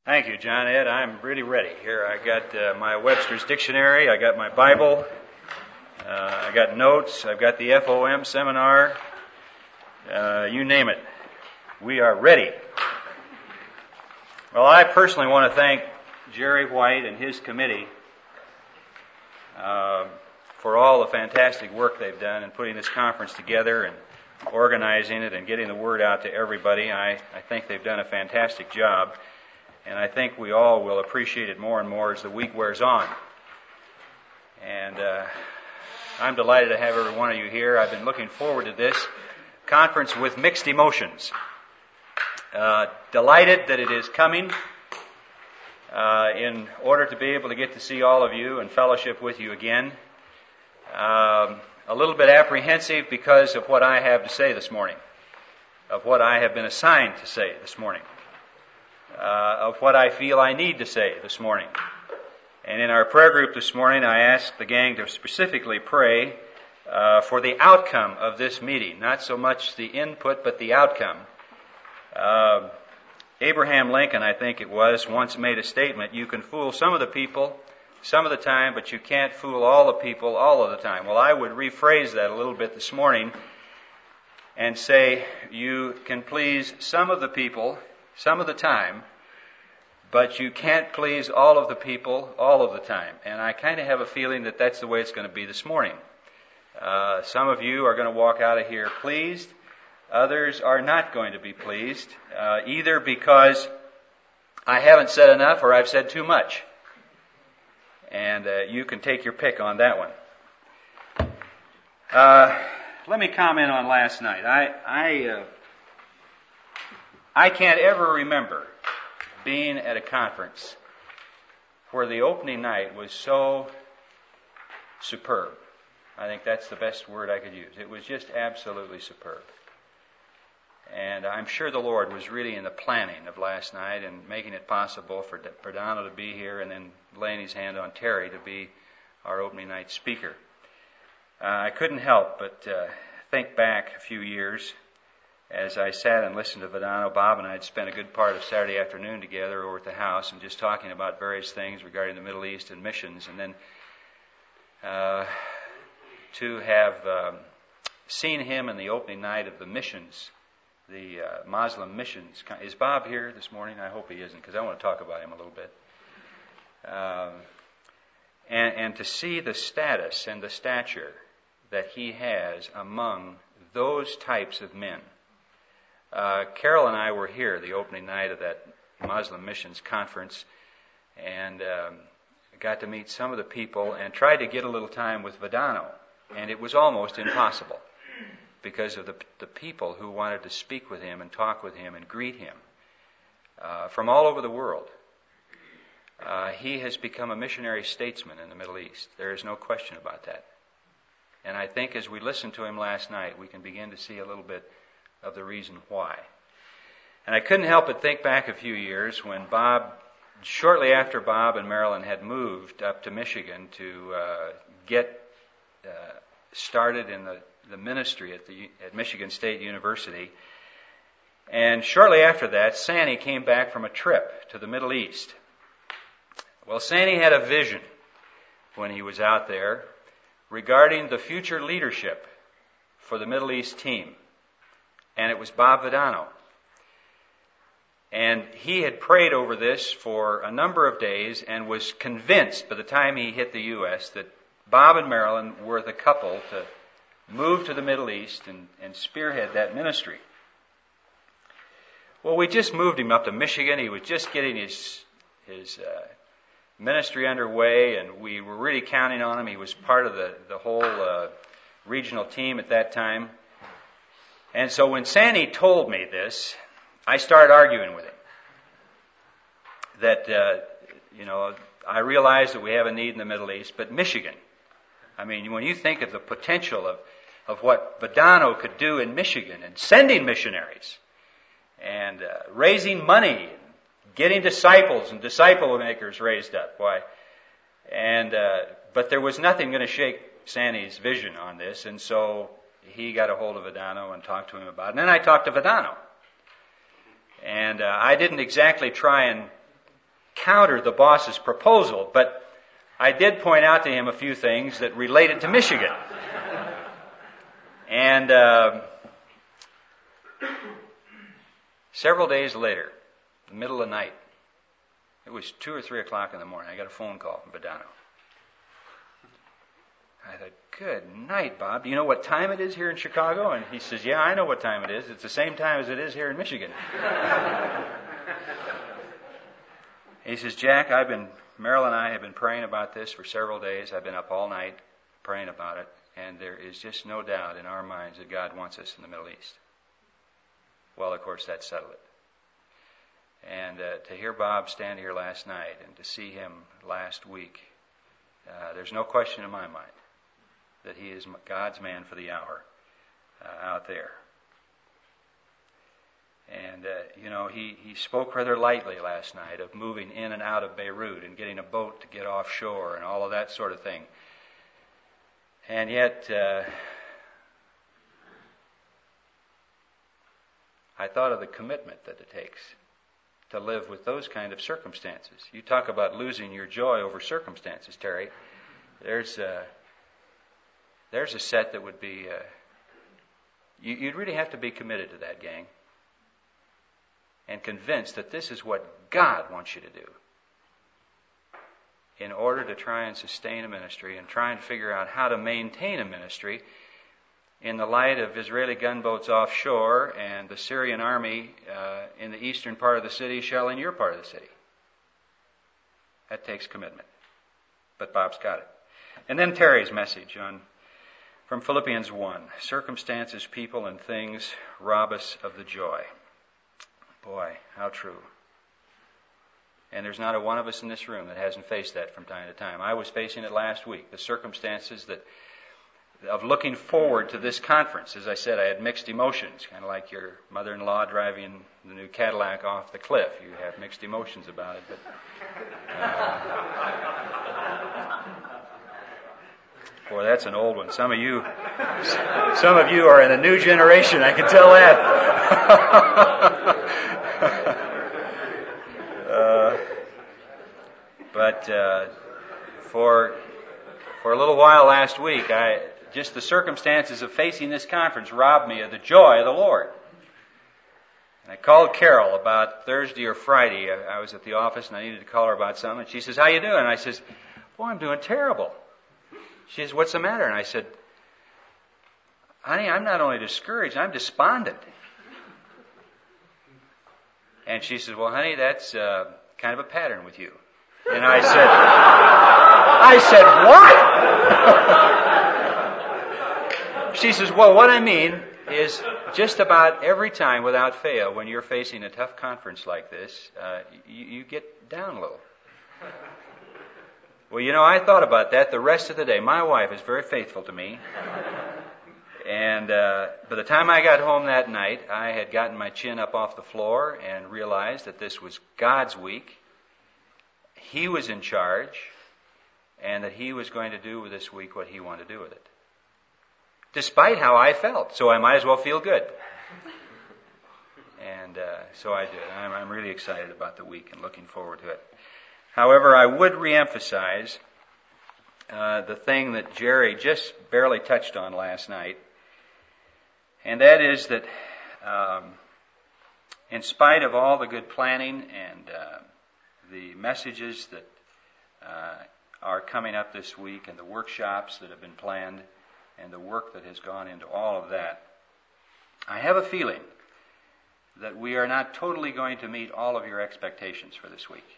Thank you, John Ed. I'm really ready. Here I got my Webster's Dictionary, I got my Bible, I got notes, I've got the FOM seminar, you name it. We are ready. Well, I personally want to thank Jerry White and his committee for all the fantastic work they've done in putting this conference together and organizing it and getting the word out to everybody. I think they've done a fantastic job. And I think we all will appreciate it more and more as the week wears on. And I'm delighted to have every one of you here. I've been looking forward to this conference with mixed emotions. Delighted that it is coming in order to be able to get to see all of you and fellowship with you again. A little bit apprehensive because of what I have to say this morning, of what I have been assigned to say this morning. Of what I feel I need to say this morning. And in our prayer group this morning, I asked the gang to specifically pray for the outcome of this meeting. Not so much the input, but the outcome. Abraham Lincoln, I think it was, once made a statement, you can fool some of the people some of the time, but you can't fool all the people all of the time. Well, I would rephrase that a little bit this morning and say you can please some of the people some of the time, but you can't please all of the people all of the time. And I kind of have a feeling that that's the way it's going to be this morning. Some of you are going to walk out of here pleased. Others are not going to be pleased, either because I haven't said enough or I've said too much. And you can take your pick on that one. Let me comment on last night. I can't ever remember being at a conference where the opening night was so superb. I think that's the best word I could use. It was just absolutely superb. And I'm sure the Lord was really in the planning of last night and making it possible for Donald to be here and then laying his hand on Terry to be our opening night speaker. I couldn't help but think back a few years. As I sat and listened to Vedano, Bob and I had spent a good part of Saturday afternoon together over at the house and just talking about various things regarding the Middle East and missions. And then to have seen him in the opening night of the missions, the Muslim missions. Is Bob here this morning? I hope he isn't, because I want to talk about him a little bit. And to see the status and the stature that he has among those types of men. Carol and I were here the opening night of that Muslim Missions Conference and got to meet some of the people and tried to get a little time with Vedano. And it was almost impossible because of the people who wanted to speak with him and talk with him and greet him from all over the world. He has become a missionary statesman in the Middle East. There is no question about that. And I think as we listened to him last night, we can begin to see a little bit of the reason why. And I couldn't help but think back a few years when shortly after Bob and Marilyn had moved up to Michigan to get started in the ministry at Michigan State University. And shortly after that, Sandy came back from a trip to the Middle East. Well, Sandy had a vision when he was out there regarding the future leadership for the Middle East team. And it was Bob Vedano. And he had prayed over this for a number of days and was convinced by the time he hit the U.S. that Bob and Marilyn were the couple to move to the Middle East and spearhead that ministry. Well, we just moved him up to Michigan. He was just getting his ministry underway, and we were really counting on him. He was part of the whole regional team at that time. And so when Sandy told me this, I started arguing with him. That, I realize that we have a need in the Middle East, but Michigan, I mean, when you think of the potential of what Vedano could do in Michigan and sending missionaries and raising money, getting disciples and disciple makers raised up, but there was nothing going to shake Sandy's vision on this, and so he got a hold of Vedano and talked to him about it. And then I talked to Vedano. And I didn't exactly try and counter the boss's proposal, but I did point out to him a few things that related to Michigan. And several days later, in the middle of the night, it was 2 or 3 o'clock in the morning, I got a phone call from Badano. I thought, good night, Bob. Do you know what time it is here in Chicago? And he says, yeah, I know what time it is. It's the same time as it is here in Michigan. He says, Jack, Merrill and I have been praying about this for several days. I've been up all night praying about it. And there is just no doubt in our minds that God wants us in the Middle East. Well, of course, that settled it. And to hear Bob stand here last night and to see him last week, there's no question in my mind that he is God's man for the hour out there. And, he spoke rather lightly last night of moving in and out of Beirut and getting a boat to get offshore and all of that sort of thing. And yet, I thought of the commitment that it takes to live with those kind of circumstances. You talk about losing your joy over circumstances, Terry. There's a set that would be... you'd really have to be committed to that, gang, and convinced that this is what God wants you to do in order to try and sustain a ministry and try and figure out how to maintain a ministry in the light of Israeli gunboats offshore and the Syrian army in the eastern part of the city shelling your part of the city. That takes commitment. But Bob's got it. And then Terry's message from Philippians 1. Circumstances, people, and things rob us of the joy. Boy, how true. And there's not a one of us in this room that hasn't faced that from time to time. I was facing it last week. The circumstances of looking forward to this conference. As I said, I had mixed emotions, kind of like your mother-in-law driving the new Cadillac off the cliff. You have mixed emotions about it. But boy, that's an old one. Some of you are in a new generation. I can tell that. But for a little while last week, just the circumstances of facing this conference robbed me of the joy of the Lord. And I called Carol about Thursday or Friday. I was at the office and I needed to call her about something. And she says, "How you doing?" And I says, "Boy, I'm doing terrible." She says, "What's the matter?" And I said, "Honey, I'm not only discouraged, I'm despondent." And she says, "Well, honey, that's kind of a pattern with you." And I said, "What?" She says, "Well, what I mean is just about every time without fail when you're facing a tough conference like this, you get down a little." Well, I thought about that the rest of the day. My wife is very faithful to me. And by the time I got home that night, I had gotten my chin up off the floor and realized that this was God's week. He was in charge, and that He was going to do with this week what He wanted to do with it. Despite how I felt, so I might as well feel good. And so I did. I'm really excited about the week and looking forward to it. However, I would reemphasize the thing that Jerry just barely touched on last night, and that is that in spite of all the good planning and the messages that are coming up this week and the workshops that have been planned and the work that has gone into all of that, I have a feeling that we are not totally going to meet all of your expectations for this week.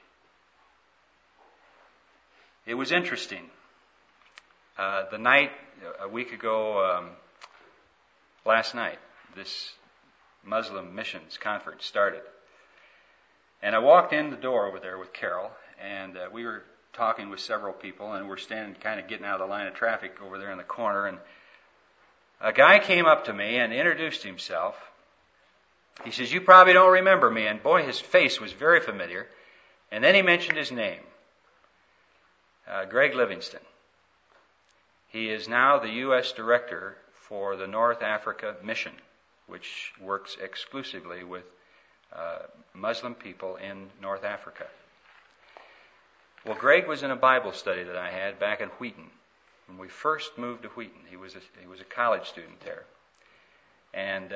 It was interesting. The night, a week ago, last night, this Muslim missions conference started. And I walked in the door over there with Carol, and we were talking with several people, and we're standing kind of getting out of the line of traffic over there in the corner, and a guy came up to me and introduced himself. He says, "You probably don't remember me," and boy, his face was very familiar. And then he mentioned his name, Greg Livingston. He is now the U.S. Director for the North Africa Mission, which works exclusively with Muslim people in North Africa. Well, Greg was in a Bible study that I had back in Wheaton. When we first moved to Wheaton, he was a college student there. And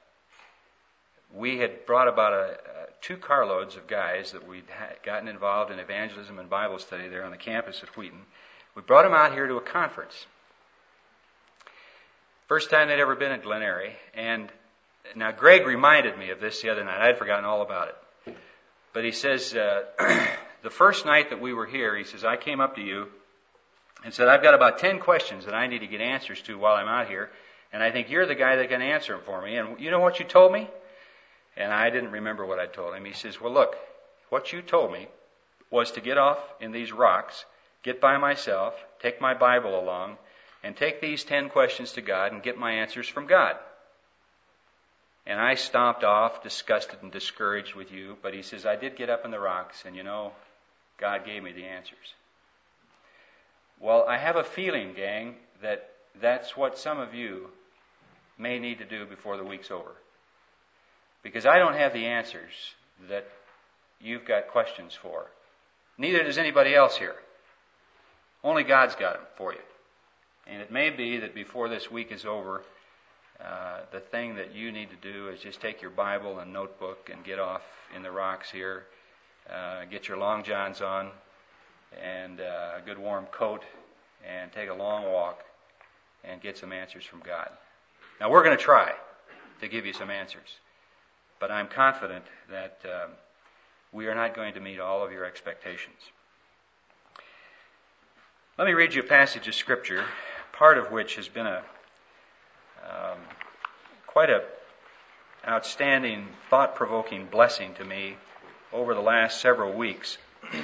we had brought about 2 carloads of guys that we'd gotten involved in evangelism and Bible study there on the campus at Wheaton. We brought them out here to a conference. First time they'd ever been at Glen Eyrie. And now Greg reminded me of this the other night. I'd forgotten all about it. But he says, the first night that we were here, he says, I came up to you and said, I've got about 10 questions that I need to get answers to while I'm out here, and I think you're the guy that can answer them for me. And you know what you told me? And I didn't remember what I told him. He says, well, look, what you told me was to get off in these rocks, get by myself, take my Bible along, and take these 10 questions to God and get my answers from God. And I stomped off, disgusted and discouraged with you, but he says, I did get up in the rocks, and God gave me the answers. Well, I have a feeling, gang, that that's what some of you may need to do before the week's over. Because I don't have the answers that you've got questions for. Neither does anybody else here. Only God's got them for you. And it may be that before this week is over, the thing that you need to do is just take your Bible and notebook and get off in the rocks here. Get your long johns on and a good warm coat and take a long walk and get some answers from God. Now, we're going to try to give you some answers. But I'm confident that we are not going to meet all of your expectations. Let me read you a passage of Scripture, part of which has been quite an outstanding, thought-provoking blessing to me over the last several weeks.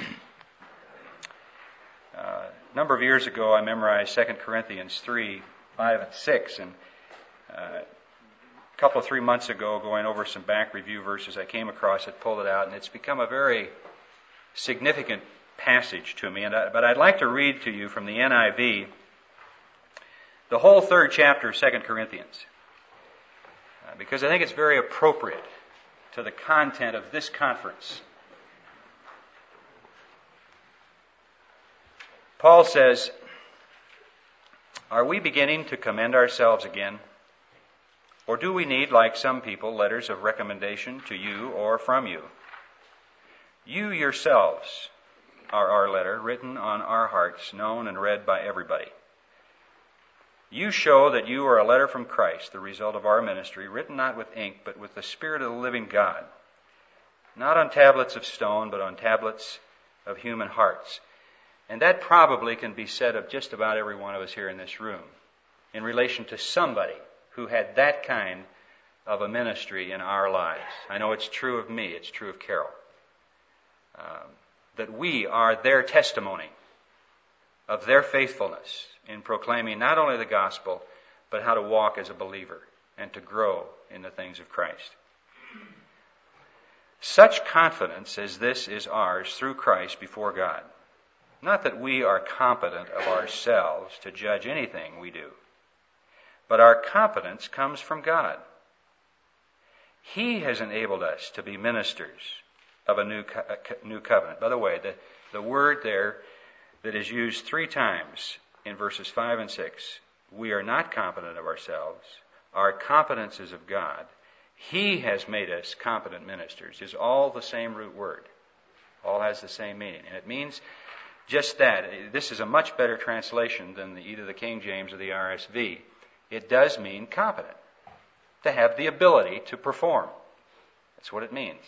A number of years ago, I memorized 2 Corinthians 3, 5, and 6, and a couple of 3 months ago, going over some back review verses, I came across it, pulled it out, and it's become a very significant passage to me. But I'd like to read to you from the NIV the whole 3rd chapter of 2 Corinthians, because I think it's very appropriate to the content of this conference. Paul says, are we beginning to commend ourselves again? Or do we need, like some people, letters of recommendation to you or from you? You yourselves are our letter, written on our hearts, known and read by everybody. You show that you are a letter from Christ, the result of our ministry, written not with ink, but with the Spirit of the living God, not on tablets of stone, but on tablets of human hearts. And that probably can be said of just about every one of us here in this room, in relation to somebody who had that kind of a ministry in our lives. I know it's true of me, it's true of Carol. That we are their testimony of their faithfulness in proclaiming not only the gospel, but how to walk as a believer and to grow in the things of Christ. Such confidence as this is ours through Christ before God. Not that we are competent of ourselves to judge anything we do, but our competence comes from God. He has enabled us to be ministers of a new covenant. By the way, the word there that is used 3 times in verses 5 and 6, we are not competent of ourselves. Our competence is of God. He has made us competent ministers, is all the same root word. All has the same meaning. And it means just that. This is a much better translation than either the King James or the RSV. It does mean competent, to have the ability to perform. That's what it means.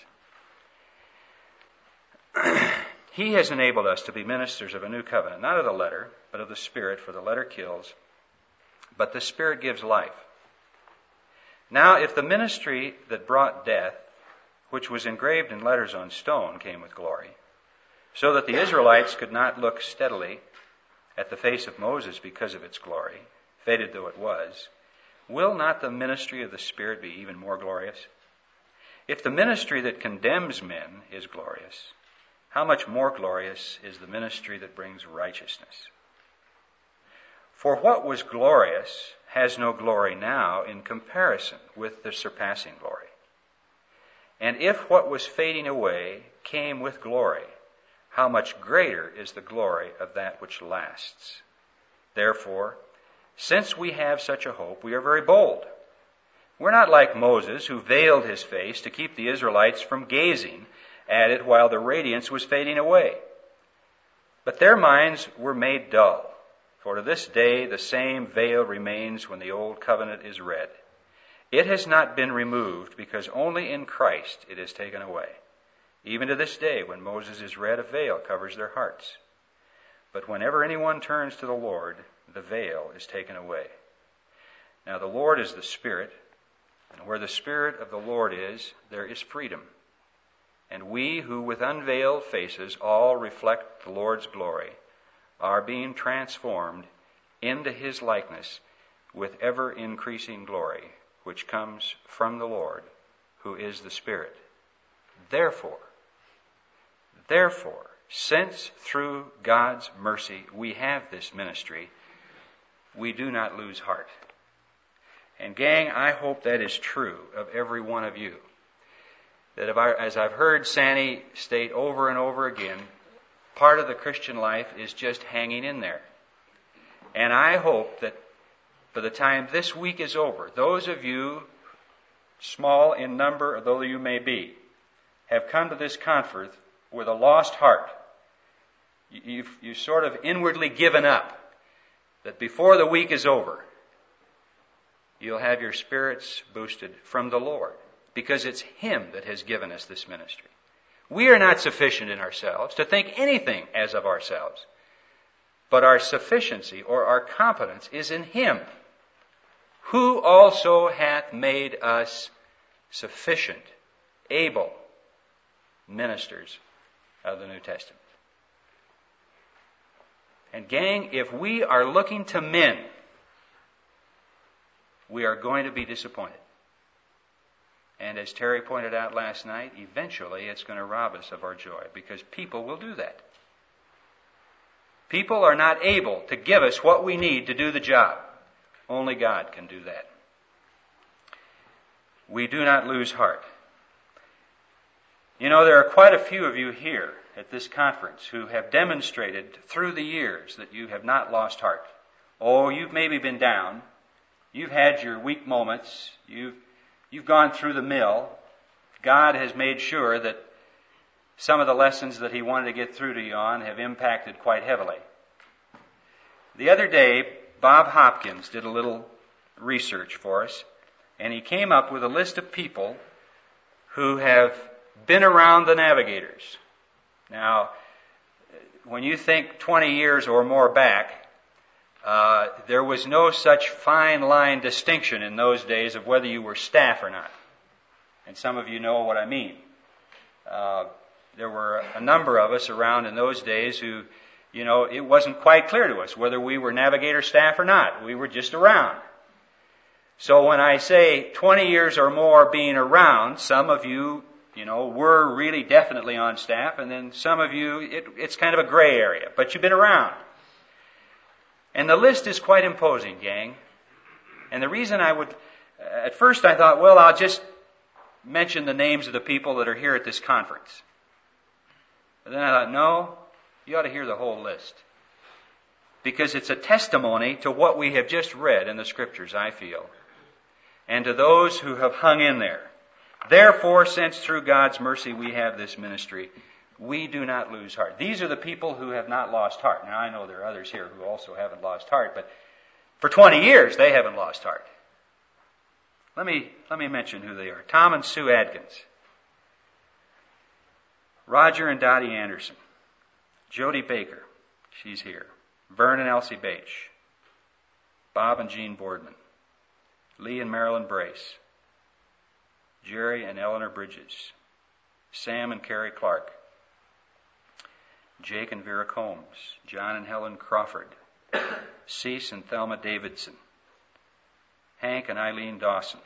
He has enabled us to be ministers of a new covenant, not of the letter, but of the Spirit, for the letter kills, but the Spirit gives life. Now, if the ministry that brought death, which was engraved in letters on stone, came with glory, so that the Israelites could not look steadily at the face of Moses because of its glory, faded though it was, will not the ministry of the Spirit be even more glorious? If the ministry that condemns men is glorious, how much more glorious is the ministry that brings righteousness? For what was glorious has no glory now in comparison with the surpassing glory. And if what was fading away came with glory, how much greater is the glory of that which lasts. Therefore, since we have such a hope, we are very bold. We're not like Moses, who veiled his face to keep the Israelites from gazing at it while the radiance was fading away. But their minds were made dull, for to this day the same veil remains when the old covenant is read. It has not been removed, because only in Christ it is taken away. Even to this day, when Moses is read, a veil covers their hearts. But whenever anyone turns to the Lord, the veil is taken away. Now the Lord is the Spirit, and where the Spirit of the Lord is, there is freedom. And we who with unveiled faces all reflect the Lord's glory are being transformed into His likeness with ever-increasing glory, which comes from the Lord, who is the Spirit. Therefore, since through God's mercy we have this ministry, we do not lose heart. And gang, I hope that is true of every one of you. That as I've heard Sandy state over and over again, part of the Christian life is just hanging in there. And I hope that by the time this week is over, those of you, small in number though you may be, have come to this conference with a lost heart. You've sort of inwardly given up, that before the week is over, you'll have your spirits boosted from the Lord, because it's Him that has given us this ministry. We are not sufficient in ourselves to think anything as of ourselves, but our sufficiency or our competence is in Him, who also hath made us sufficient, able ministers of the New Testament. And gang, if we are looking to men, we are going to be disappointed. And as Terry pointed out last night, eventually it's going to rob us of our joy, because people will do that. People are not able to give us what we need to do the job. Only God can do that. We do not lose heart. You know, there are quite a few of you here at this conference who have demonstrated through the years that you have not lost heart. Oh, you've maybe been down. You've had your weak moments. You've gone through the mill. God has made sure that some of the lessons that He wanted to get through to you on have impacted quite heavily. The other day, Bob Hopkins did a little research for us, and he came up with a list of people who have been around the Navigators. Now, when you think 20 years or more back, there was no such fine line distinction in those days of whether you were staff or not. And some of you know what I mean. There were a number of us around in those days who, you know, it wasn't quite clear to us whether we were Navigator staff or not. We were just around. So when I say 20 years or more being around, some of you, you know, were really definitely on staff, and then some of you, it's kind of a gray area, but you've been around. And the list is quite imposing, gang. And the reason at first I thought, well, I'll just mention the names of the people that are here at this conference. But then I thought, no, you ought to hear the whole list. Because it's a testimony to what we have just read in the Scriptures, I feel. And to those who have hung in there. Therefore, since through God's mercy we have this ministry, we do not lose heart. These are the people who have not lost heart. Now, I know there are others here who also haven't lost heart, but for 20 years they haven't lost heart. Let me mention who they are. Tom and Sue Adkins. Roger and Dottie Anderson. Jody Baker. She's here. Vern and Elsie Bache. Bob and Jean Boardman. Lee and Marilyn Brace. Jerry and Eleanor Bridges. Sam and Carrie Clark. Jake and Vera Combs. John and Helen Crawford. Cease and Thelma Davidson. Hank and Eileen Dawson.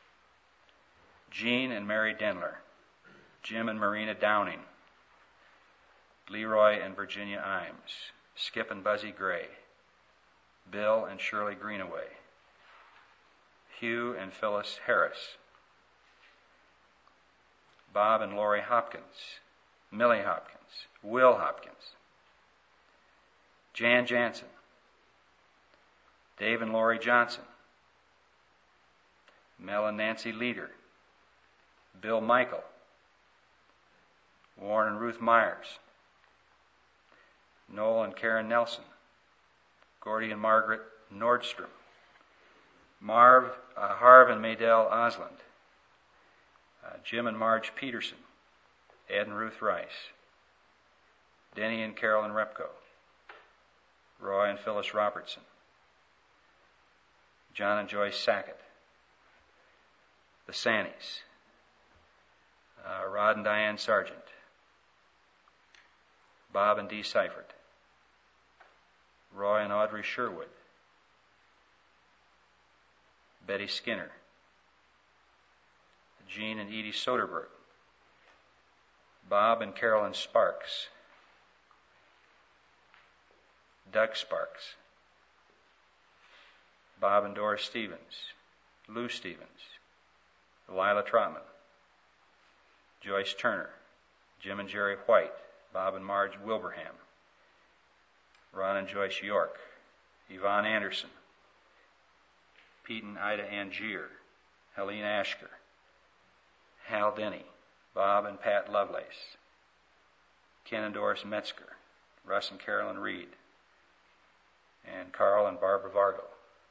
Jean and Mary Denler. Jim and Marina Downing. Leroy and Virginia Imes. Skip and Buzzy Gray. Bill and Shirley Greenaway. Hugh and Phyllis Harris. Bob and Lori Hopkins. Millie Hopkins, Will Hopkins, Jan Jansen, Dave and Lori Johnson, Mel and Nancy Leader, Bill Michael, Warren and Ruth Myers, Noel and Karen Nelson, Gordy and Margaret Nordstrom, Harv and Maydell Osland, Jim and Marge Peterson, Ed and Ruth Rice, Denny and Carolyn Repko, Roy and Phyllis Robertson, John and Joyce Sackett, the Sannies, Rod and Diane Sargent, Bob and Dee Seifert, Roy and Audrey Sherwood, Betty Skinner, Jean and Edie Soderberg, Bob and Carolyn Sparks, Doug Sparks, Bob and Doris Stevens, Lou Stevens, Lila Trotman, Joyce Turner, Jim and Jerry White, Bob and Marge Wilbraham, Ron and Joyce York, Yvonne Anderson, Pete and Ida Angier, Helene Ashker, Hal Denny, Bob and Pat Lovelace, Ken and Doris Metzger, Russ and Carolyn Reed, and Carl and Barbara Vargo.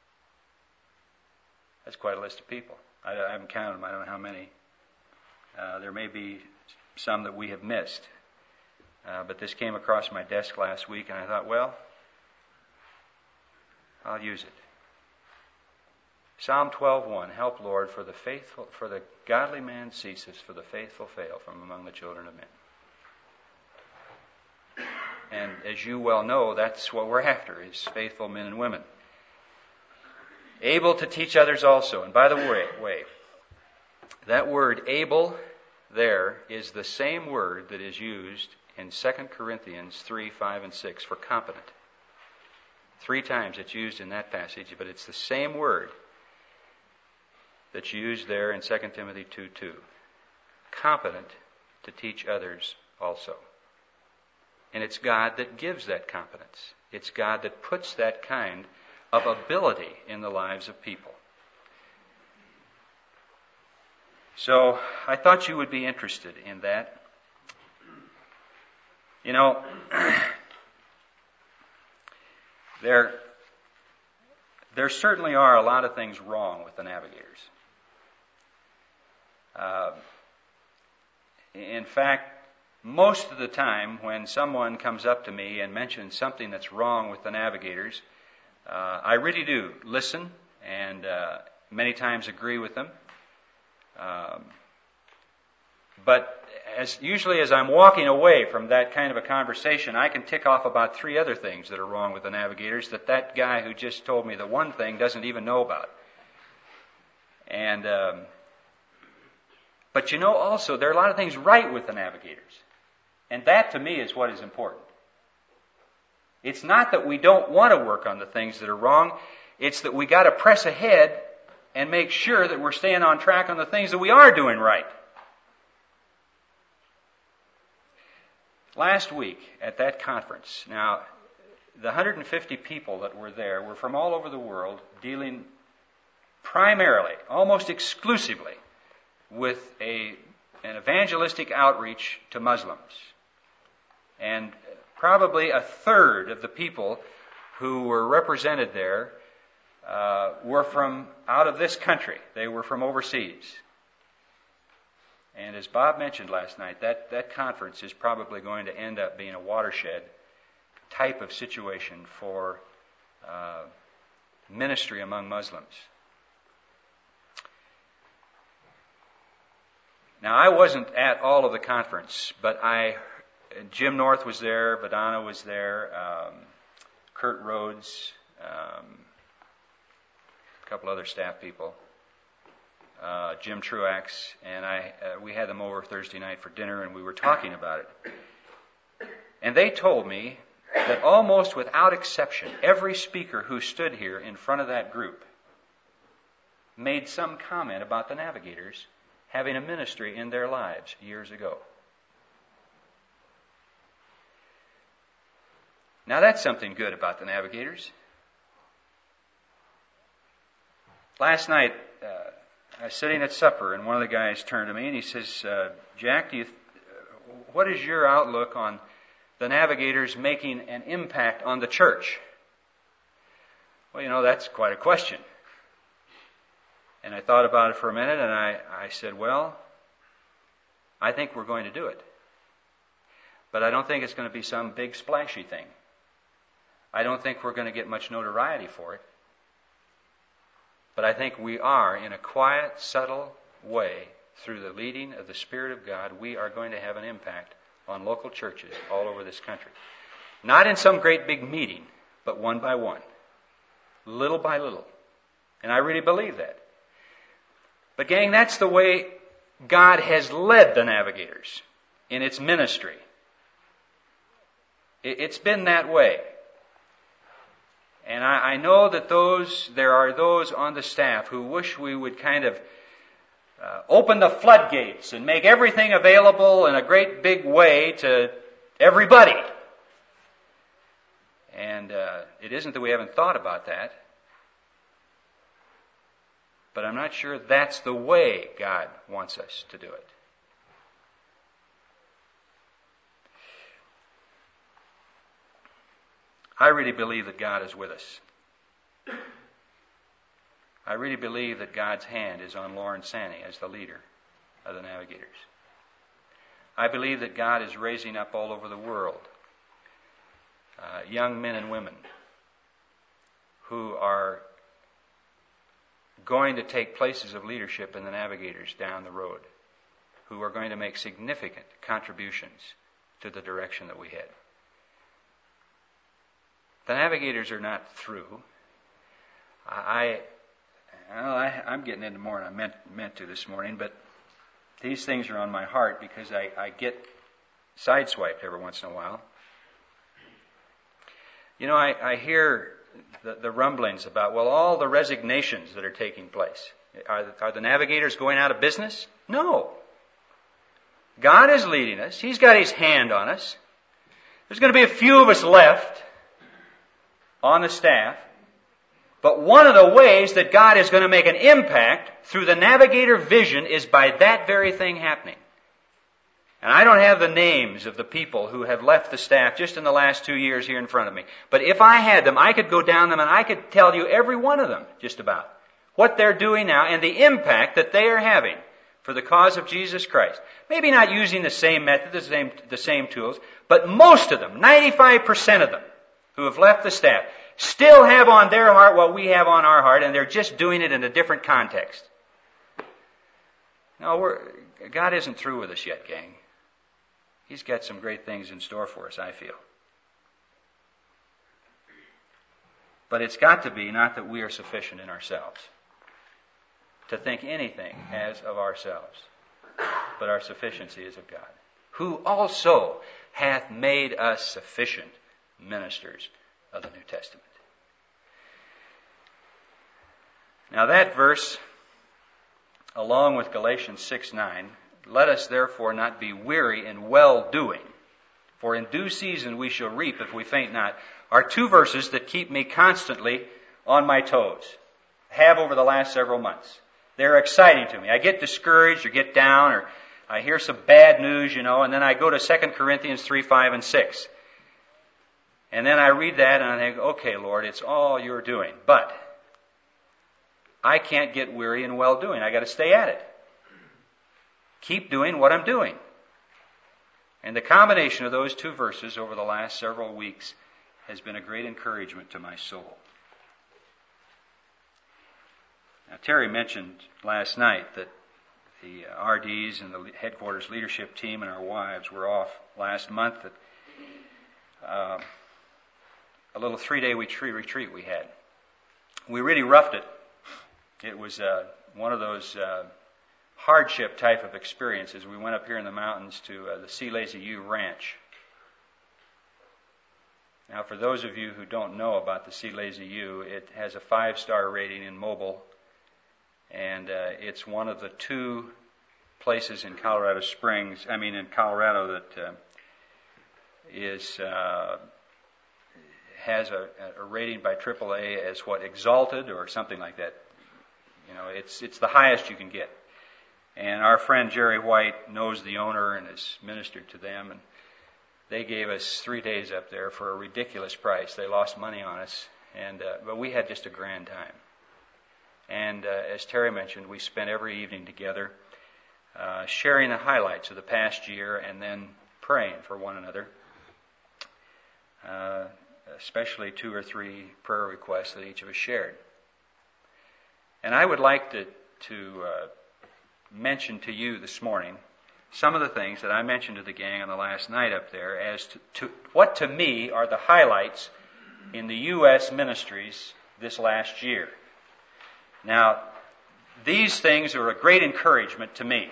That's quite a list of people. I haven't counted them. I don't know how many. There may be some that we have missed. But this came across my desk last week, and I thought, well, I'll use it. Psalm 12:1, help, Lord, for the godly man ceases, for the faithful fail from among the children of men. And as you well know, that's what we're after, is faithful men and women. Able to teach others also. And by the way, that word able there is the same word that is used in 2 Corinthians 3, 5, and 6 for competent. 3 times it's used in that passage, but it's the same word that's used there in 2 Timothy 2:2. Competent to teach others also. And it's God that gives that competence. It's God that puts that kind of ability in the lives of people. So I thought you would be interested in that. You know, there certainly are a lot of things wrong with the navigators. In fact, most of the time when someone comes up to me and mentions something that's wrong with the navigators, I really do listen and many times agree with them. But usually as I'm walking away from that kind of a conversation, I can tick off about 3 other things that are wrong with the navigators that guy who just told me the one thing doesn't even know about. And but you know, also there are a lot of things right with the navigators, and that to me is what is important. It's not that we don't want to work on the things that are wrong; it's that we got to press ahead and make sure that we're staying on track on the things that we are doing right. Last week at that conference, now the 150 people that were there were from all over the world, dealing primarily, almost exclusively, with an evangelistic outreach to Muslims. And probably a third of the people who were represented there were from out of this country. They were from overseas. And as Bob mentioned last night, that conference is probably going to end up being a watershed type of situation for ministry among Muslims. Now, I wasn't at all of the conference, but Jim North was there, Vadana was there, Kurt Rhodes, a couple other staff people, Jim Truax, and we had them over Thursday night for dinner, and we were talking about it. And they told me that almost without exception, every speaker who stood here in front of that group made some comment about the navigators having a ministry in their lives years ago. Now that's something good about the Navigators. Last night, I was sitting at supper, and one of the guys turned to me and he says, Jack, what is your outlook on the Navigators making an impact on the church? Well, that's quite a question. And I thought about it for a minute, and I said, well, I think we're going to do it. But I don't think it's going to be some big splashy thing. I don't think we're going to get much notoriety for it. But I think we are, in a quiet, subtle way, through the leading of the Spirit of God, we are going to have an impact on local churches all over this country. Not in some great big meeting, but one by one. Little by little. And I really believe that. But gang, that's the way God has led the Navigators in its ministry. It's been that way. And I know that there are those on the staff who wish we would kind of open the floodgates and make everything available in a great big way to everybody. And it isn't that we haven't thought about that. But I'm not sure that's the way God wants us to do it. I really believe that God is with us. I really believe that God's hand is on Lauren Sanney as the leader of the Navigators. I believe that God is raising up all over the world young men and women who are going to take places of leadership in the Navigators down the road, who are going to make significant contributions to the direction that we head. The Navigators are not through. I'm getting into more than I meant to this morning, but these things are on my heart because I get sideswiped every once in a while. I hear the rumblings about, all the resignations that are taking place. Are the Navigators going out of business? No. God is leading us. He's got His hand on us. There's going to be a few of us left on the staff. But one of the ways that God is going to make an impact through the Navigator vision is by that very thing happening. And I don't have the names of the people who have left the staff just in the last 2 years here in front of me. But if I had them, I could go down them and I could tell you every one of them just about what they're doing now and the impact that they are having for the cause of Jesus Christ. Maybe not using the same method, the same tools, but most of them, 95% of them who have left the staff, still have on their heart what we have on our heart, and they're just doing it in a different context. No, God isn't through with us yet, gang. He's got some great things in store for us, I feel. But it's got to be not that we are sufficient in ourselves, to think anything as of ourselves, but our sufficiency is of God, who also hath made us sufficient ministers of the New Testament. Now that verse, along with Galatians 6:9, let us therefore not be weary in well-doing, for in due season we shall reap if we faint not, are two verses that keep me constantly on my toes, have over the last several months. They're exciting to me. I get discouraged or get down or I hear some bad news, and then I go to 2 Corinthians 3, 5, and 6. And then I read that and I think, okay, Lord, it's all you're doing. But I can't get weary in well-doing. I got to stay at it. Keep doing what I'm doing. And the combination of those two verses over the last several weeks has been a great encouragement to my soul. Now, Terry mentioned last night that the RDs and the headquarters leadership team and our wives were off last month at a little 3-day retreat we had. We really roughed it. It was one of those hardship type of experiences. We went up here in the mountains to the Sea Lazy U Ranch. Now, for those of you who don't know about the Sea Lazy U, it has a 5-star rating in mobile, and it's one of the 2 places in Colorado has a rating by AAA as what, exalted or something like that. You know, it's the highest you can get. And our friend Jerry White knows the owner and has ministered to them, and they gave us 3 days up there for a ridiculous price. They lost money on us, but we had just a grand time. And as Terry mentioned, we spent every evening together, sharing the highlights of the past year and then praying for one another, especially 2 or 3 prayer requests that each of us shared. And I would like to mention to you this morning some of the things that I mentioned to the gang on the last night up there as to what to me are the highlights in the U.S. ministries this last year. Now, these things are a great encouragement to me.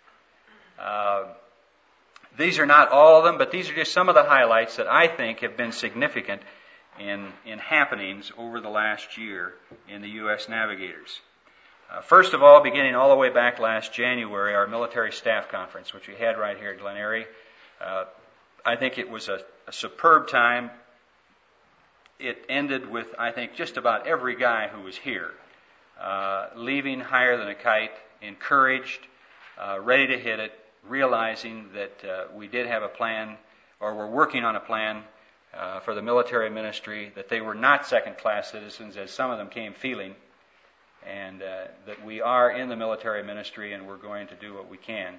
These are not all of them, but these are just some of the highlights that I think have been significant in happenings over the last year in the U.S. Navigators. First of all, beginning all the way back last January, our military staff conference, which we had right here at Glen Eyrie, I think it was a superb time. It ended with, I think, just about every guy who was here leaving higher than a kite, encouraged, ready to hit it, realizing that we did have a plan, or were working on a plan for the military ministry, that they were not second-class citizens, as some of them came feeling, and that we are in the military ministry and we're going to do what we can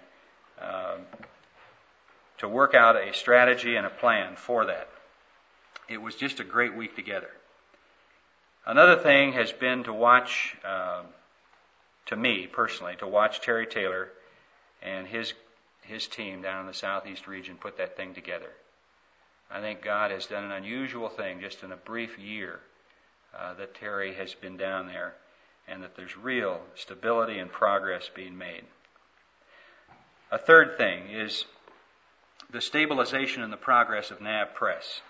to work out a strategy and a plan for that. It was just a great week together. Another thing has been to watch, to me personally, to watch Terry Taylor and his team down in the Southeast region put that thing together. I think God has done an unusual thing just in a brief year that Terry has been down there, and that there's real stability and progress being made. A third thing is the stabilization and the progress of NAB Press.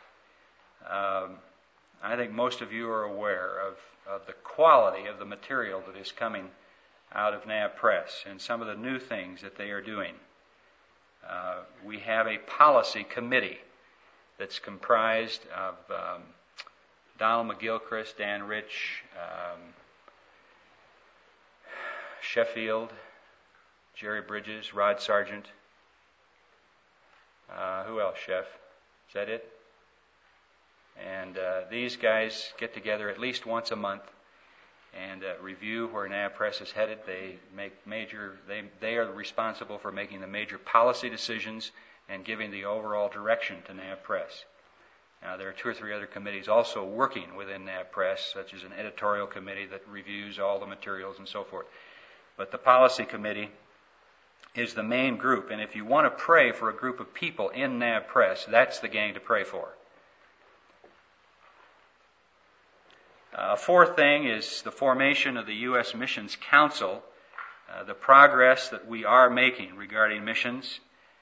I think most of you are aware of the quality of the material that is coming out of NAB Press and some of the new things that they are doing. We have a policy committee that's comprised of Donald McGilchrist, Dan Rich, Sheffield, Jerry Bridges, Rod Sargent. Who else, Chef? Is that it? And these guys get together at least once a month and review where NAB Press is headed. They are responsible for making the major policy decisions and giving the overall direction to NAB Press. Now, there are 2 or 3 other committees also working within NAB Press, such as an editorial committee that reviews all the materials and so forth. But the policy committee is the main group, and if you want to pray for a group of people in NAB Press, that's the gang to pray for. A fourth thing is the formation of the U.S. Missions Council, the progress that we are making regarding missions.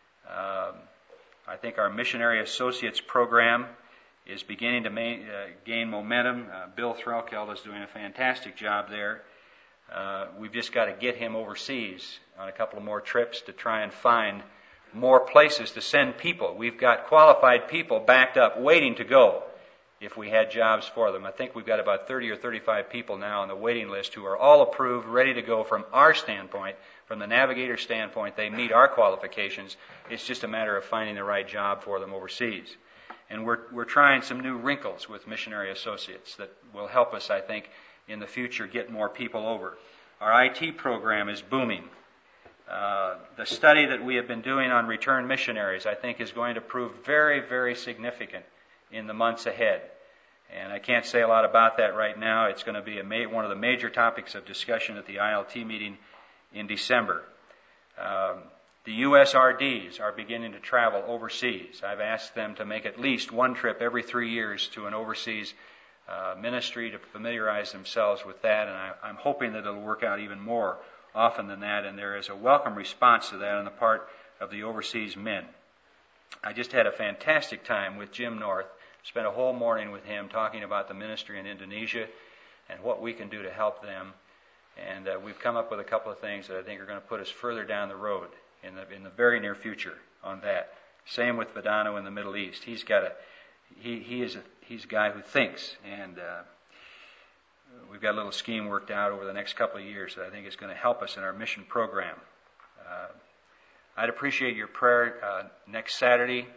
I think our Missionary Associates program is beginning to gain momentum. Bill Threlkeld is doing a fantastic job there. We've just got to get him overseas on a couple of more trips to try and find more places to send people. We've got qualified people backed up, waiting to go if we had jobs for them. I think we've got about 30 or 35 people now on the waiting list who are all approved, ready to go from our standpoint, from the Navigator standpoint. They meet our qualifications. It's just a matter of finding the right job for them overseas. And we're trying some new wrinkles with Missionary Associates that will help us, I think, in the future get more people over. Our IT program is booming. The study that we have been doing on return missionaries, I think, is going to prove very, very significant in the months ahead. And I can't say a lot about that right now. It's going to be one of the major topics of discussion at the ILT meeting in December. The USRDs are beginning to travel overseas. I've asked them to make at least one trip every 3 years to an overseas ministry to familiarize themselves with that, and I'm hoping that it'll work out even more often than that, and there is a welcome response to that on the part of the overseas men. I just had a fantastic time with Jim North, spent a whole morning with him talking about the ministry in Indonesia and what we can do to help them, and we've come up with a couple of things that I think are going to put us further down the road in the very near future on that. Same with Vedano in the Middle East. He's got he's a guy who thinks, and we've got a little scheme worked out over the next couple of years that I think is going to help us in our mission program. I'd appreciate your prayer next Saturday.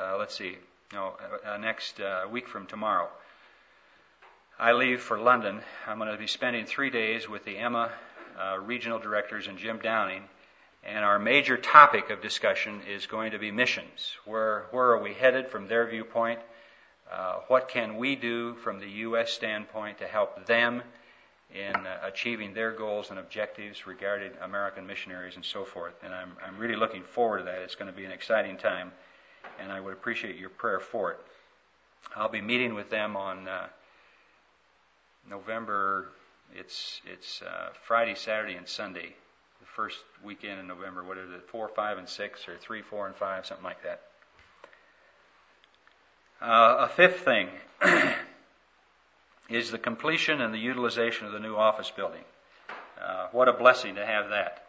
Next week from tomorrow. I leave for London. I'm going to be spending 3 days with the Emma regional directors and Jim Downing, and our major topic of discussion is going to be missions. Where are we headed from their viewpoint? What can we do from the U.S. standpoint to help them in achieving their goals and objectives regarding American missionaries and so forth? And I'm really looking forward to that. It's going to be an exciting time, and I would appreciate your prayer for it. I'll be meeting with them on November. It's Friday, Saturday, and Sunday. The first weekend in November. What is it? 4, 5, and 6, or 3, 4, and 5, something like that. A fifth thing is the completion and the utilization of the new office building. What a blessing to have that.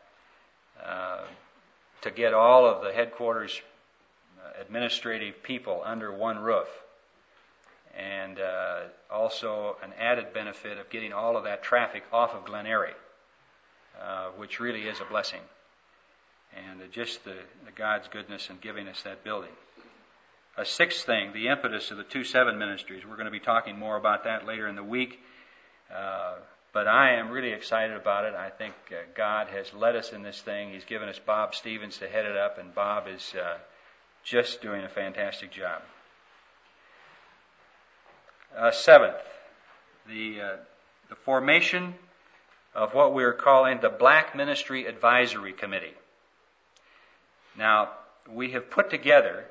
To get all of the headquarters administrative people under one roof. And also an added benefit of getting all of that traffic off of Glen Eyrie, which really is a blessing. And just the God's goodness in giving us that building. A sixth thing, the impetus of the 2-7 ministries. We're going to be talking more about that later in the week. But I am really excited about it. I think God has led us in this thing. He's given us Bob Stevens to head it up, and Bob is just doing a fantastic job. Seventh, the formation of what we're calling the Black Ministry Advisory Committee. Now, we have put together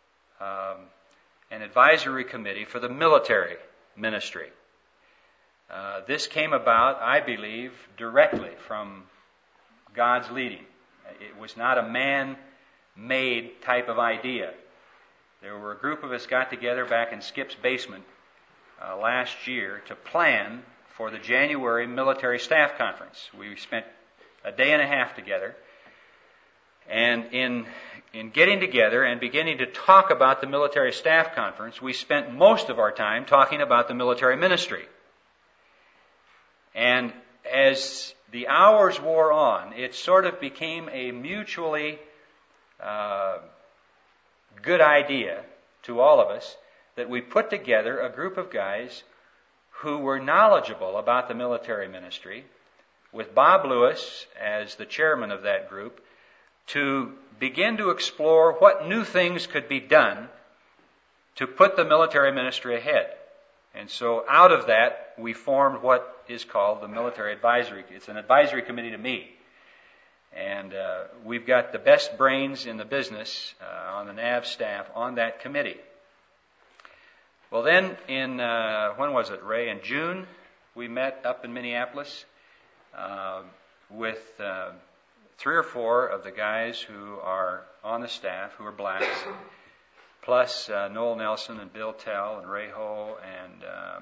an advisory committee for the military ministry. This came about, I believe, directly from God's leading. It was not a man-made type of idea. There were a group of us got together back in Skip's basement last year to plan for the January Military Staff Conference. We spent a day and a half together, and in getting together and beginning to talk about the Military Staff Conference, we spent most of our time talking about the military ministry. And as the hours wore on, it sort of became a mutually good idea to all of us that we put together a group of guys who were knowledgeable about the military ministry, with Bob Lewis as the chairman of that group, to begin to explore what new things could be done to put the military ministry ahead. And so out of that, we formed what is called the Military Advisory. It's an advisory committee to me. And we've got the best brains in the business on the NAV staff on that committee. Well, then in, when was it, Ray? In June, we met up in Minneapolis with 3 or 4 of the guys who are on the staff, who are blacks, plus Noel Nelson and Bill Tell and Ray Ho and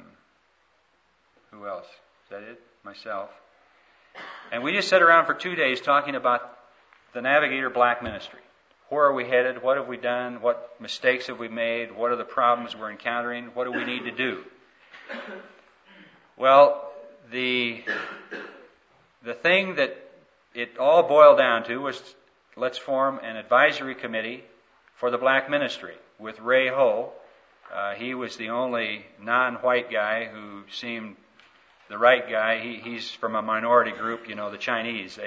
who else? Is that it? Myself. And we just sat around for 2 days talking about the Navigator Black Ministry. Where are we headed? What have we done? What mistakes have we made? What are the problems we're encountering? What do we need to do? Well, the thing that it all boiled down to was, let's form an advisory committee for the black ministry with Ray Ho. He was the only non-white guy who seemed the right guy. He's from a minority group, the Chinese.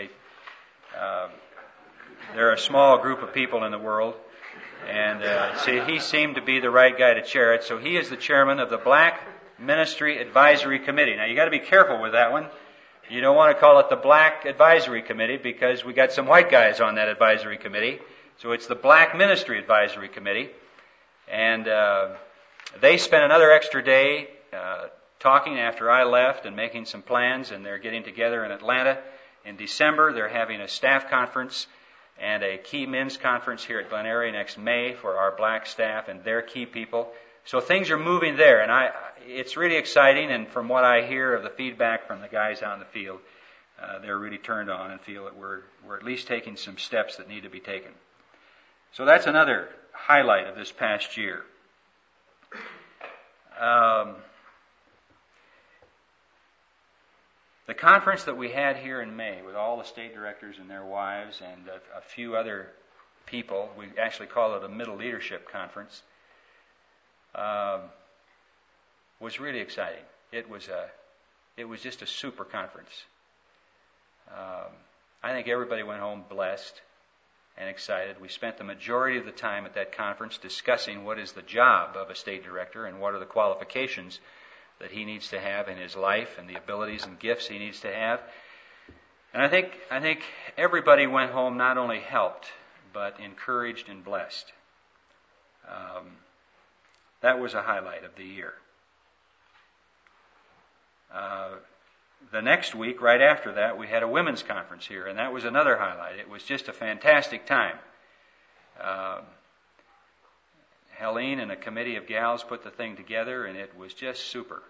They're a small group of people in the world, and he seemed to be the right guy to chair it. So he is the chairman of the Black Ministry Advisory Committee. Now, you got to be careful with that one. You don't want to call it the Black Advisory Committee because we got some white guys on that advisory committee. So it's the Black Ministry Advisory Committee, and they spent another extra day talking after I left and making some plans, and they're getting together in Atlanta in December. They're having a staff conference and a key men's conference here at Glen Eyrie next May for our black staff and their key people. So things are moving there, and it's really exciting, and from what I hear of the feedback from the guys out in the field, they're really turned on and feel that we're at least taking some steps that need to be taken. So that's another highlight of this past year. The conference that we had here in May with all the state directors and their wives and a few other people, we actually call it a middle leadership conference, was really exciting. It was just a super conference. I think everybody went home blessed and excited. We spent the majority of the time at that conference discussing what is the job of a state director and what are the qualifications that he needs to have in his life and the abilities and gifts he needs to have. And I think everybody went home not only helped, but encouraged and blessed. That was a highlight of the year. The next week, right after that, we had a women's conference here, and that was another highlight. It was just a fantastic time. Helene and a committee of gals put the thing together, and it was just super.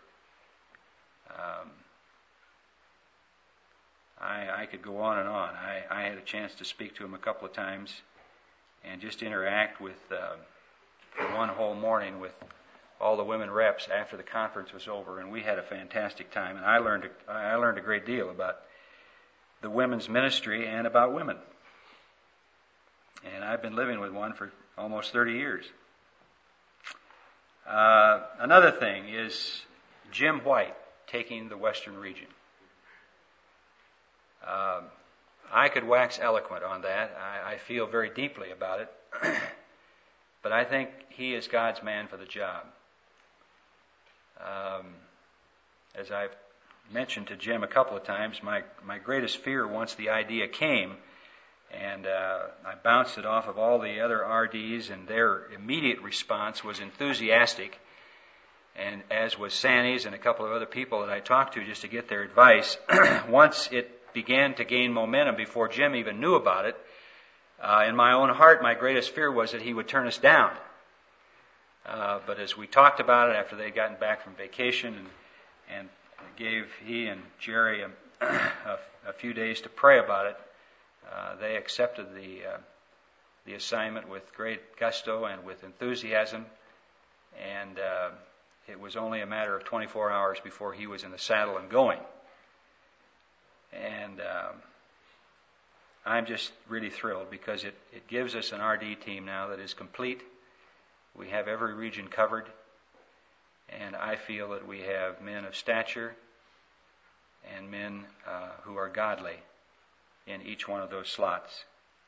I could go on and on. I had a chance to speak to him a couple of times and just interact with, for one whole morning, with all the women reps after the conference was over, and we had a fantastic time. And I learned a great deal about the women's ministry and about women. And I've been living with one for almost 30 years. Another thing is Jim White taking the Western region. I could wax eloquent on that. I feel very deeply about it. But I think he is God's man for the job. As I've mentioned to Jim a couple of times, my greatest fear once the idea came, and I bounced it off of all the other RDs, and their immediate response was enthusiastic, and as was Sanny's and a couple of other people that I talked to just to get their advice. Once it began to gain momentum before Jim even knew about it, in my own heart, my greatest fear was that he would turn us down. But as we talked about it after they'd gotten back from vacation and gave he and Jerry a few days to pray about it, they accepted the assignment with great gusto and with enthusiasm, and it was only a matter of 24 hours before he was in the saddle and going. And I'm just really thrilled because it gives us an RD team now that is complete. We have every region covered, and I feel that we have men of stature and men who are godly in each one of those slots.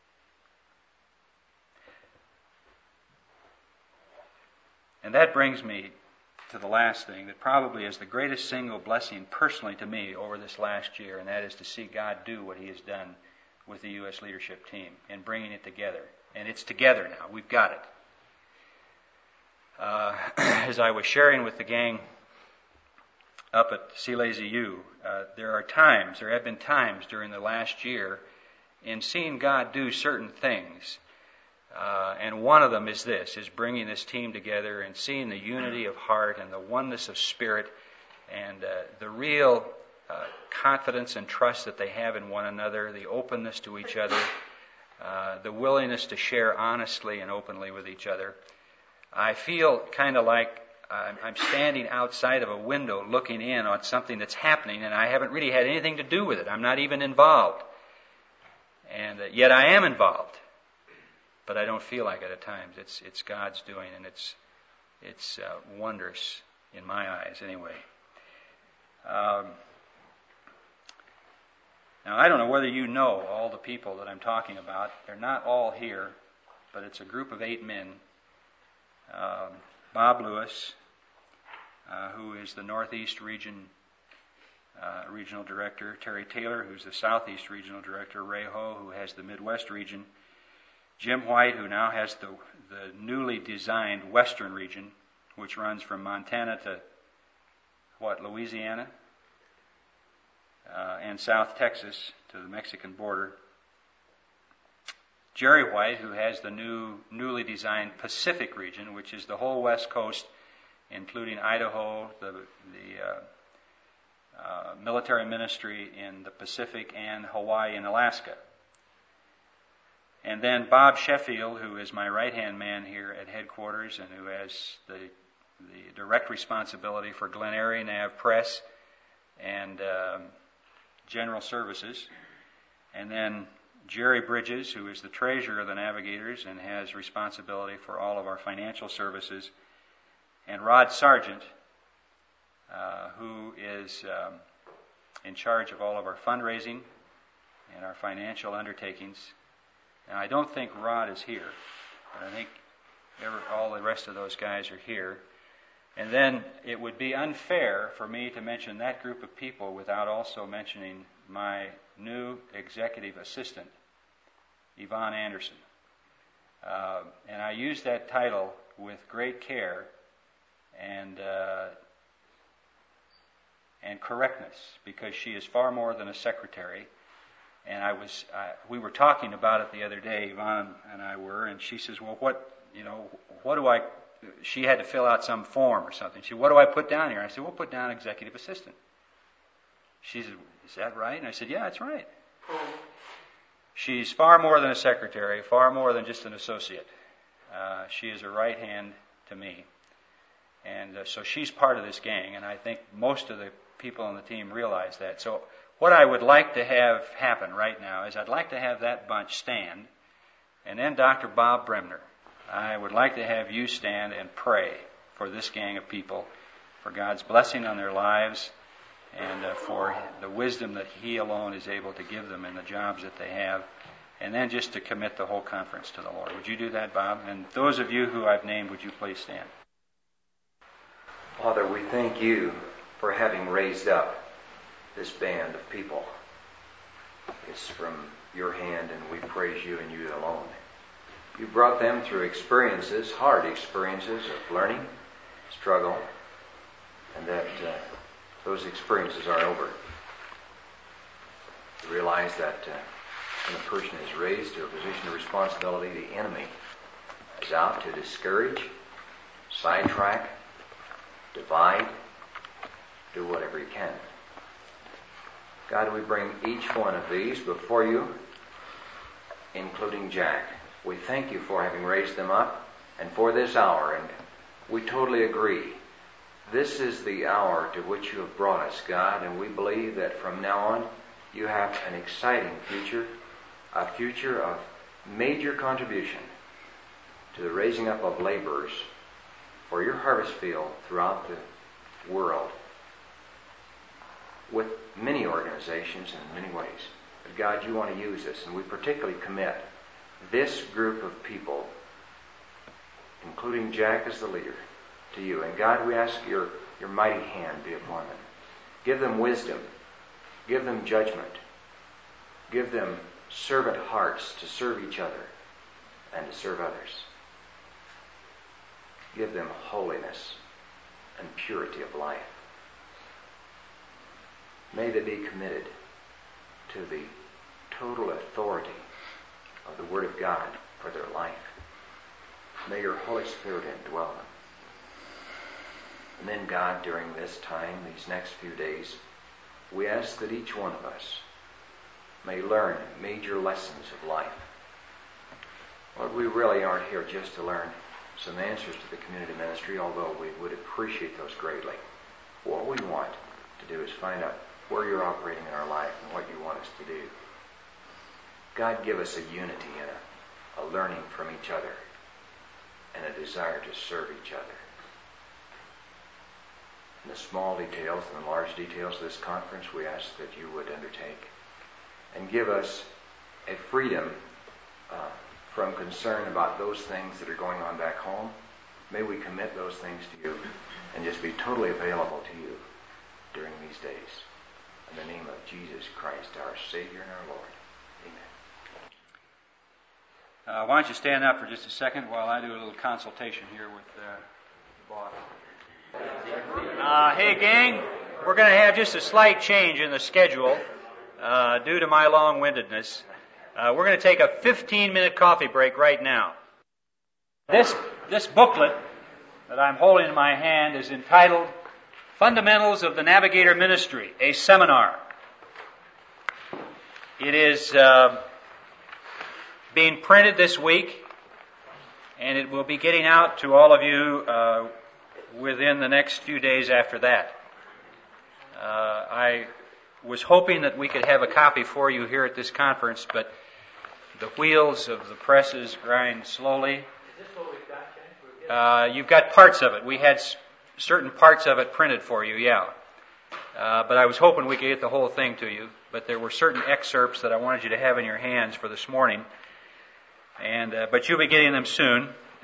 And that brings me to the last thing that probably is the greatest single blessing personally to me over this last year, and that is to see God do what He has done with the U.S. leadership team in bringing it together. And it's together now. We've got it. As I was sharing with the gang up at CLAZU, there have been times during the last year in seeing God do certain things. And one of them is bringing this team together and seeing the unity of heart and the oneness of spirit and the real confidence and trust that they have in one another, the openness to each other, the willingness to share honestly and openly with each other. I feel kind of like I'm standing outside of a window looking in on something that's happening, and I haven't really had anything to do with it. I'm not even involved. And yet I am involved. But I don't feel like it at times. It's God's doing, and it's wondrous in my eyes anyway. Now, I don't know whether you know all the people that I'm talking about. They're not all here, but it's a group of 8 men. Bob Lewis, who is the Northeast Region Regional Director. Terry Taylor, who's the Southeast Regional Director. Ray Ho, who has the Midwest Region. Jim White, who now has the newly designed Western Region, which runs from Montana to, Louisiana? And South Texas to the Mexican border. Jerry White, who has the newly designed Pacific Region, which is the whole West Coast, including Idaho, the military ministry in the Pacific, and Hawaii and Alaska. And then Bob Sheffield, who is my right-hand man here at headquarters and who has the direct responsibility for Glen Eyrie Nav Press and General Services. And then Jerry Bridges, who is the treasurer of the Navigators and has responsibility for all of our financial services. And Rod Sargent, who is in charge of all of our fundraising and our financial undertakings. And I don't think Rod is here, but I think all the rest of those guys are here. And then it would be unfair for me to mention that group of people without also mentioning my new executive assistant, Yvonne Anderson. And I use that title with great care and correctness, because she is far more than a secretary. And we were talking about it the other day, Yvonne and I were, and she says, well, what do I, she had to fill out some form or something. She said, what do I put down here? I said, well, put down executive assistant. She said, is that right? And I said, yeah, that's right. She's far more than a secretary, far more than just an associate. She is a right hand to me. And so she's part of this gang, and I think most of the people on the team realize that. So what I would like to have happen right now is I'd like to have that bunch stand, and then Dr. Bob Bremner, I would like to have you stand and pray for this gang of people, for God's blessing on their lives, and for the wisdom that He alone is able to give them in the jobs that they have, and then just to commit the whole conference to the Lord. Would you do that, Bob? And those of you who I've named, would you please stand? Father, we thank you for having raised up this band of people. It's from your hand, and we praise you and you alone. You brought them through experiences, hard experiences of learning, struggle, and that those experiences are over. You realize that when a person is raised to a position of responsibility, the enemy is out to discourage, sidetrack, divide, do whatever he can. God, we bring each one of these before you, including Jack. We thank you for having raised them up and for this hour, and we totally agree. This is the hour to which you have brought us, God, and we believe that from now on you have an exciting future, a future of major contribution to the raising up of laborers for your harvest field throughout the world, with many organizations in many ways. But God, you want to use us, and we particularly commit this group of people, including Jack as the leader, to you. And God, we ask your mighty hand be upon them. Give them wisdom. Give them judgment. Give them servant hearts to serve each other and to serve others. Give them holiness and purity of life. May they be committed to the total authority of the Word of God for their life. May your Holy Spirit indwell them. And then, God, during this time, these next few days, we ask that each one of us may learn major lessons of life. Lord, we really aren't here just to learn some answers to the community ministry, although we would appreciate those greatly. What we want to do is find out where you're operating in our life and what you want us to do. God, give us a unity and a learning from each other and a desire to serve each other. In the small details and the large details of this conference, we ask that you would undertake and give us a freedom from concern about those things that are going on back home. May we commit those things to you and just be totally available to you during these days. In the name of Jesus Christ, our Savior and our Lord. Amen. Why don't you stand up for just a second while I do a little consultation here with the boss. Hey, gang, we're going to have just a slight change in the schedule due to my long-windedness. We're going to take a 15-minute coffee break right now. This booklet that I'm holding in my hand is entitled Fundamentals of the Navigator Ministry, a Seminar. It is being printed this week, and it will be getting out to all of you within the next few days after that. I was hoping that we could have a copy for you here at this conference, but the wheels of the presses grind slowly. Is this what we've got, James? You've got parts of it. We had certain parts of it printed for you, yeah. But I was hoping we could get the whole thing to you. But there were certain excerpts that I wanted you to have in your hands for this morning. But you'll be getting them soon.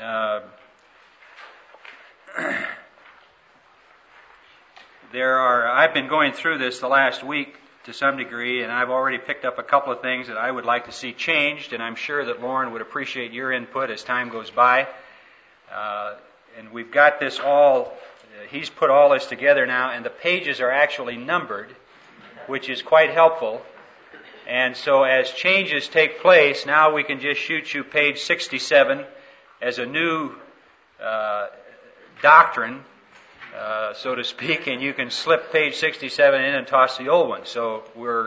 I've been going through this the last week to some degree, and I've already picked up a couple of things that I would like to see changed, and I'm sure that Lauren would appreciate your input as time goes by. And we've got this all, he's put all this together now, and the pages are actually numbered, which is quite helpful. And so as changes take place, now we can just shoot you page 67 as a new doctrine, so to speak, and you can slip page 67 in and toss the old one. So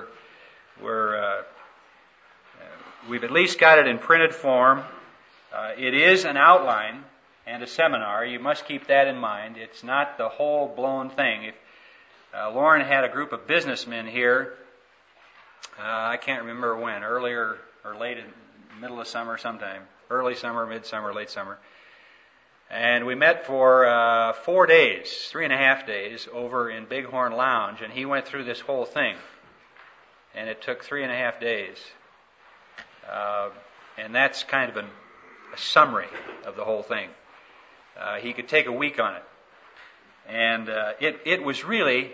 we've at least got it in printed form. It is an outline and a seminar. You must keep that in mind. It's not the whole blown thing. If Lauren had a group of businessmen here, I can't remember when, earlier or late in the middle of summer sometime, early summer, midsummer, late summer. And we met for 4 days, 3.5 days, over in Bighorn Lounge, and he went through this whole thing. And it took 3.5 days. And that's kind of a summary of the whole thing. He could take a week on it. And it was really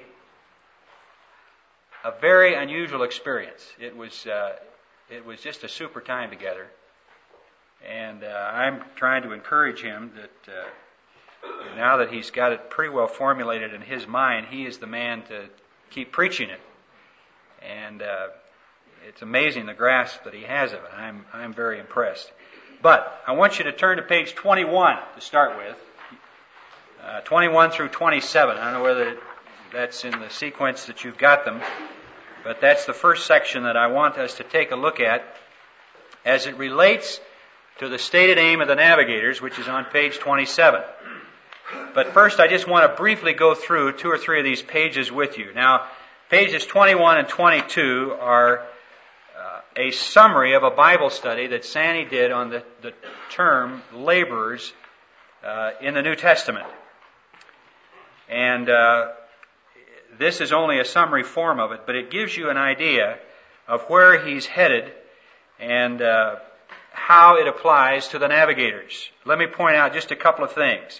a very unusual experience. It was just a super time together. And I'm trying to encourage him that now that he's got it pretty well formulated in his mind, he is the man to keep preaching it. And it's amazing the grasp that he has of it. I'm very impressed. But I want you to turn to page 21 to start with. 21 through 27. I don't know whether that's in the sequence that you've got them, but that's the first section that I want us to take a look at as it relates to the stated aim of the navigators, which is on page 27. But first, I just want to briefly go through 2 or 3 of these pages with you. Now, pages 21 and 22 are a summary of a Bible study that Sandy did on the term laborers in the New Testament. And this is only a summary form of it, but it gives you an idea of where he's headed and how it applies to the navigators. Let me point out just a couple of things.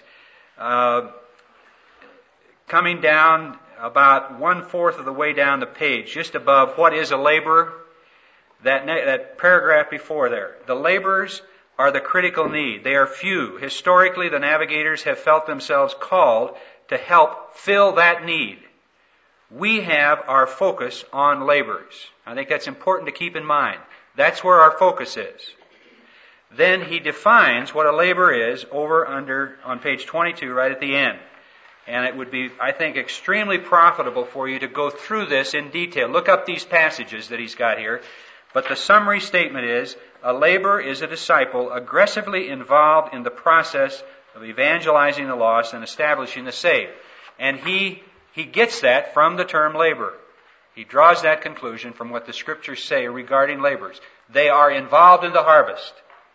Coming down about 1/4 of the way down the page, just above what is a laborer, that paragraph before there. The laborers are the critical need. They are few. Historically, the navigators have felt themselves called to help fill that need. We have our focus on laborers. I think that's important to keep in mind. That's where our focus is. Then he defines what a laborer is on page 22, right at the end. And it would be, I think, extremely profitable for you to go through this in detail. Look up these passages that he's got here. But the summary statement is, a laborer is a disciple aggressively involved in the process of evangelizing the lost and establishing the saved. And he gets that from the term laborer. He draws that conclusion from what the Scriptures say regarding laborers. They are involved in the harvest.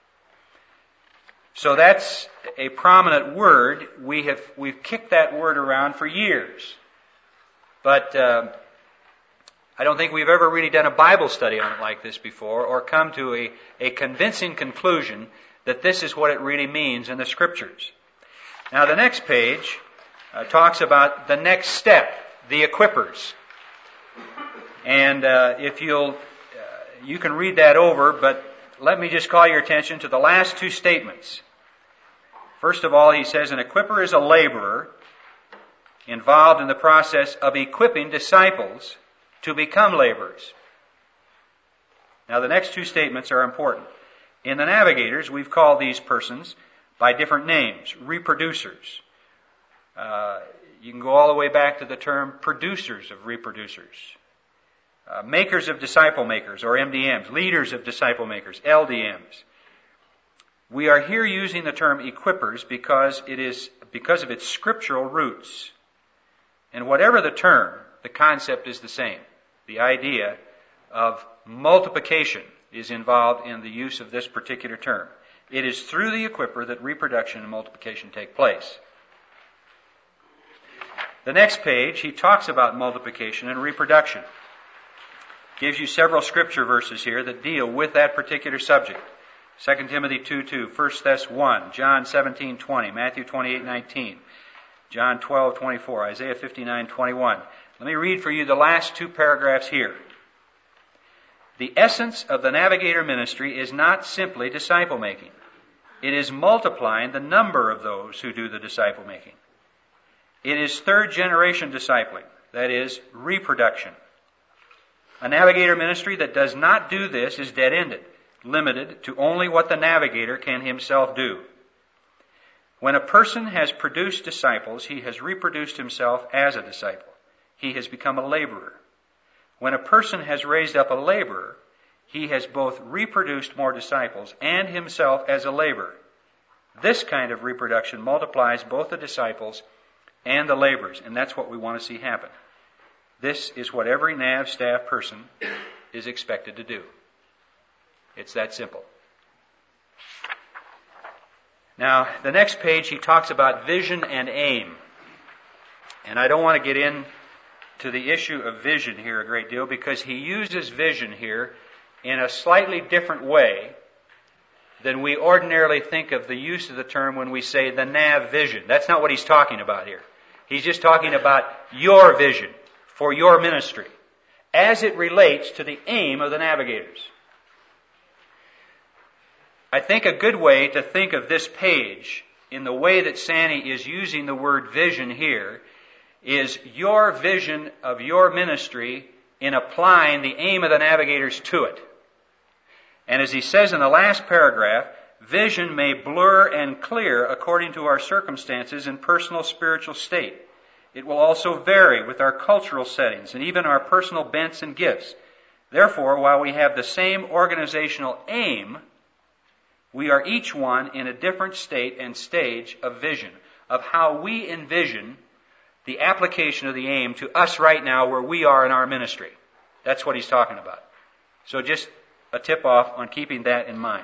So that's a prominent word. We've kicked that word around for years. But I don't think we've ever really done a Bible study on it like this before, or come to a convincing conclusion that this is what it really means in the Scriptures. Now the next page talks about the next step, the equippers. And if you can read that over, but let me just call your attention to the last 2 statements. First of all, he says an equipper is a laborer involved in the process of equipping disciples to become laborers. Now, the next 2 statements are important. In the navigators, we've called these persons by different names, reproducers. You can go all the way back to the term producers of reproducers. Makers of disciple makers, or MDMs. Leaders of disciple makers, LDMs. We are here using the term equippers because of its scriptural roots. And whatever the term, the concept is the same. The idea of multiplication is involved in the use of this particular term. It is through the equipper that reproduction and multiplication take place. The next page, he talks about multiplication and reproduction. Gives you several scripture verses here that deal with that particular subject. 2 Timothy 2:2, 1 Thess 1, John 17:20, Matthew 28:19, John 12:24, Isaiah 59:21. Let me read for you the last two paragraphs here. The essence of the Navigator ministry is not simply disciple making. It is multiplying the number of those who do the disciple making. It is third generation discipling, that is, reproduction. A Navigator ministry that does not do this is dead-ended, limited to only what the Navigator can himself do. When a person has produced disciples, he has reproduced himself as a disciple. He has become a laborer. When a person has raised up a laborer, he has both reproduced more disciples and himself as a laborer. This kind of reproduction multiplies both the disciples and the laborers, and that's what we want to see happen. This is what every NAV staff person is expected to do. It's that simple. Now, the next page, he talks about vision and aim. And I don't want to get into the issue of vision here a great deal because he uses vision here in a slightly different way than we ordinarily think of the use of the term when we say the NAV vision. That's not what he's talking about here. He's just talking about your vision for your ministry as it relates to the aim of the Navigators. I think a good way to think of this page in the way that Sanny is using the word vision here is your vision of your ministry in applying the aim of the Navigators to it. And as he says in the last paragraph, vision may blur and clear according to our circumstances and personal spiritual state. It will also vary with our cultural settings and even our personal bents and gifts. Therefore, while we have the same organizational aim, we are each one in a different state and stage of vision, of how we envision the application of the aim to us right now where we are in our ministry. That's what he's talking about. So just a tip-off on keeping that in mind.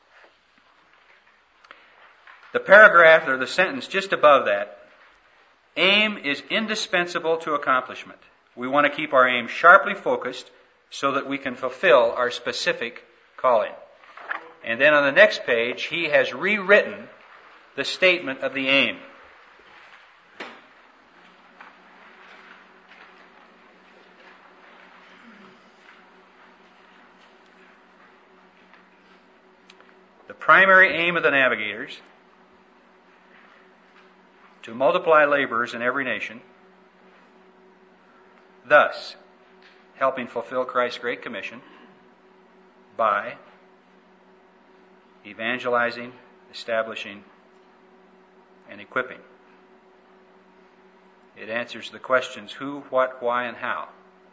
The paragraph or the sentence just above that, aim is indispensable to accomplishment. We want to keep our aim sharply focused so that we can fulfill our specific calling. And then on the next page, he has rewritten the statement of the aim. The primary aim of the Navigators, to multiply laborers in every nation, thus helping fulfill Christ's Great Commission by evangelizing, establishing, and equipping. It answers the questions who, what, why, and how,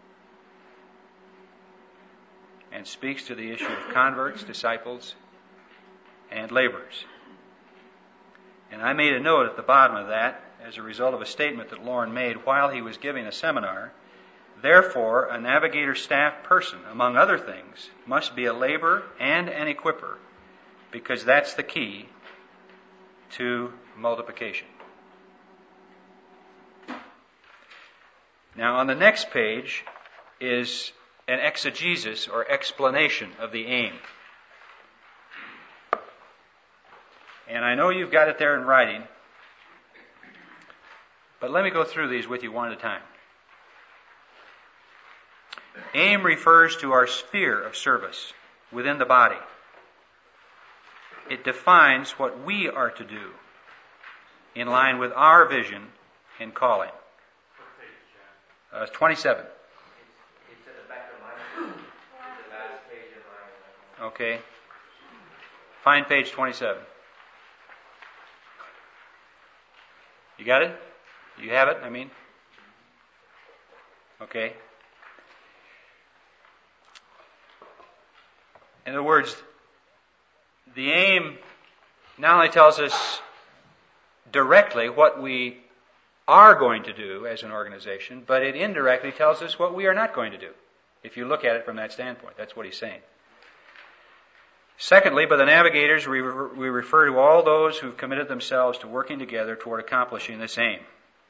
and speaks to the issue of converts, disciples, and laborers. And I made a note at the bottom of that as a result of a statement that Lauren made while he was giving a seminar. Therefore, a Navigator staff person, among other things, must be a laborer and an equipper, because that's the key to multiplication. Now, on the next page is an exegesis or explanation of the aim. And I know you've got it there in writing, but let me go through these with you one at a time. Aim refers to our sphere of service within the body. It defines what we are to do in line with our vision and calling. 27. It's at the back of mine. The last page of mine. Okay. Find page 27. You got it? You have it, I mean? Okay. In other words, the aim not only tells us directly what we are going to do as an organization, but it indirectly tells us what we are not going to do. If you look at it from that standpoint, that's what he's saying. Secondly, by the navigators, we refer to all those who've committed themselves to working together toward accomplishing this aim.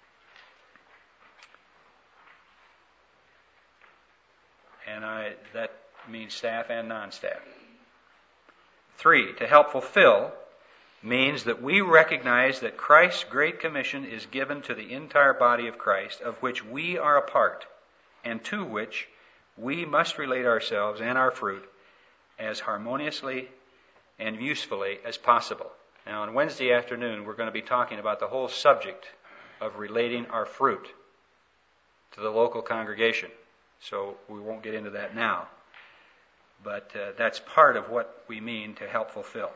And that means staff and non-staff. 3, to help fulfill means that we recognize that Christ's Great Commission is given to the entire body of Christ, of which we are a part, and to which we must relate ourselves and our fruit as harmoniously and usefully as possible. Now, on Wednesday afternoon, we're going to be talking about the whole subject of relating our fruit to the local congregation. So we won't get into that now. But that's part of what we mean to help fulfill.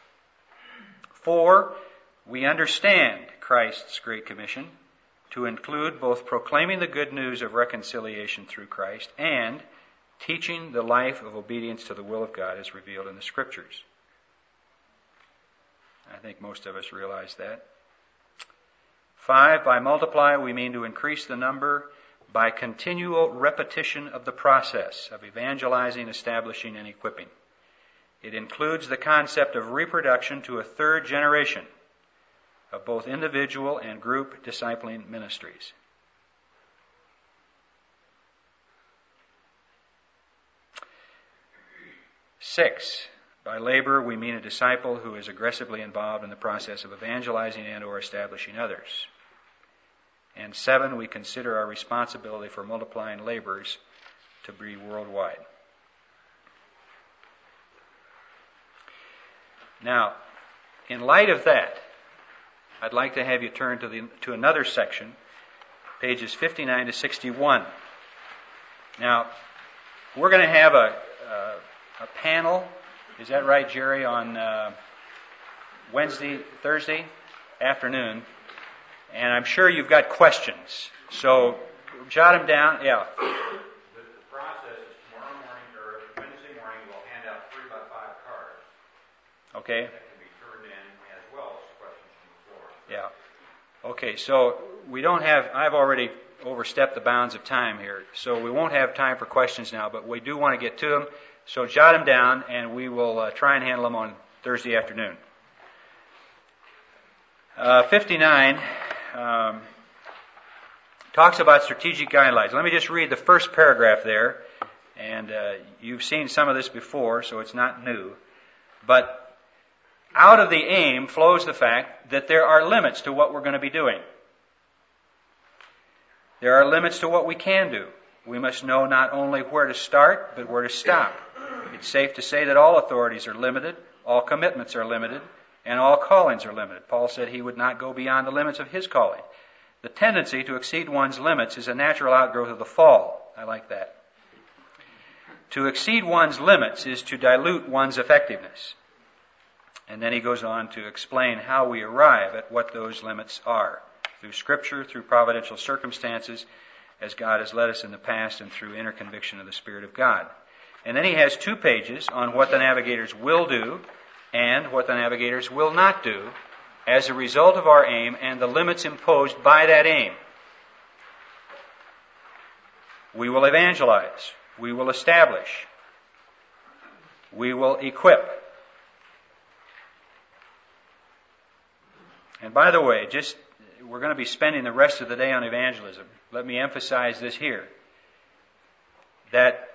4, we understand Christ's Great Commission to include both proclaiming the good news of reconciliation through Christ and teaching the life of obedience to the will of God as revealed in the Scriptures. I think most of us realize that. 5, by multiply, we mean to increase the number by continual repetition of the process of evangelizing, establishing, and equipping. It includes the concept of reproduction to a third generation of both individual and group discipling ministries. 6, by labor we mean a disciple who is aggressively involved in the process of evangelizing and or establishing others. And 7, we consider our responsibility for multiplying laborers to be worldwide. Now, in light of that, I'd like to have you turn to another section, pages 59 to 61. Now, we're going to have a panel, is that right, Jerry, on Thursday afternoon, and I'm sure you've got questions. So, jot them down. Yeah. The process is tomorrow morning, or Wednesday morning, we'll hand out 3x5 cards. Okay. That can be turned in as well as questions from the floor. Yeah. Okay, so we don't have, I've already overstepped the bounds of time here, so we won't have time for questions now, but we do want to get to them. So jot them down, and we will try and handle them on Thursday afternoon. 59 talks about strategic guidelines. Let me just read the first paragraph there, and you've seen some of this before, so it's not new. But out of the aim flows the fact that there are limits to what we're going to be doing. There are limits to what we can do. We must know not only where to start, but where to stop. It's safe to say that all authorities are limited, all commitments are limited, and all callings are limited. Paul said he would not go beyond the limits of his calling. The tendency to exceed one's limits is a natural outgrowth of the fall. I like that. To exceed one's limits is to dilute one's effectiveness. And then he goes on to explain how we arrive at what those limits are. Through Scripture, through providential circumstances, as God has led us in the past, and through inner conviction of the Spirit of God. And then he has 2 pages on what the navigators will do and what the navigators will not do as a result of our aim and the limits imposed by that aim. We will evangelize. We will establish. We will equip. And by the way, we're going to be spending the rest of the day on evangelism. Let me emphasize this here, that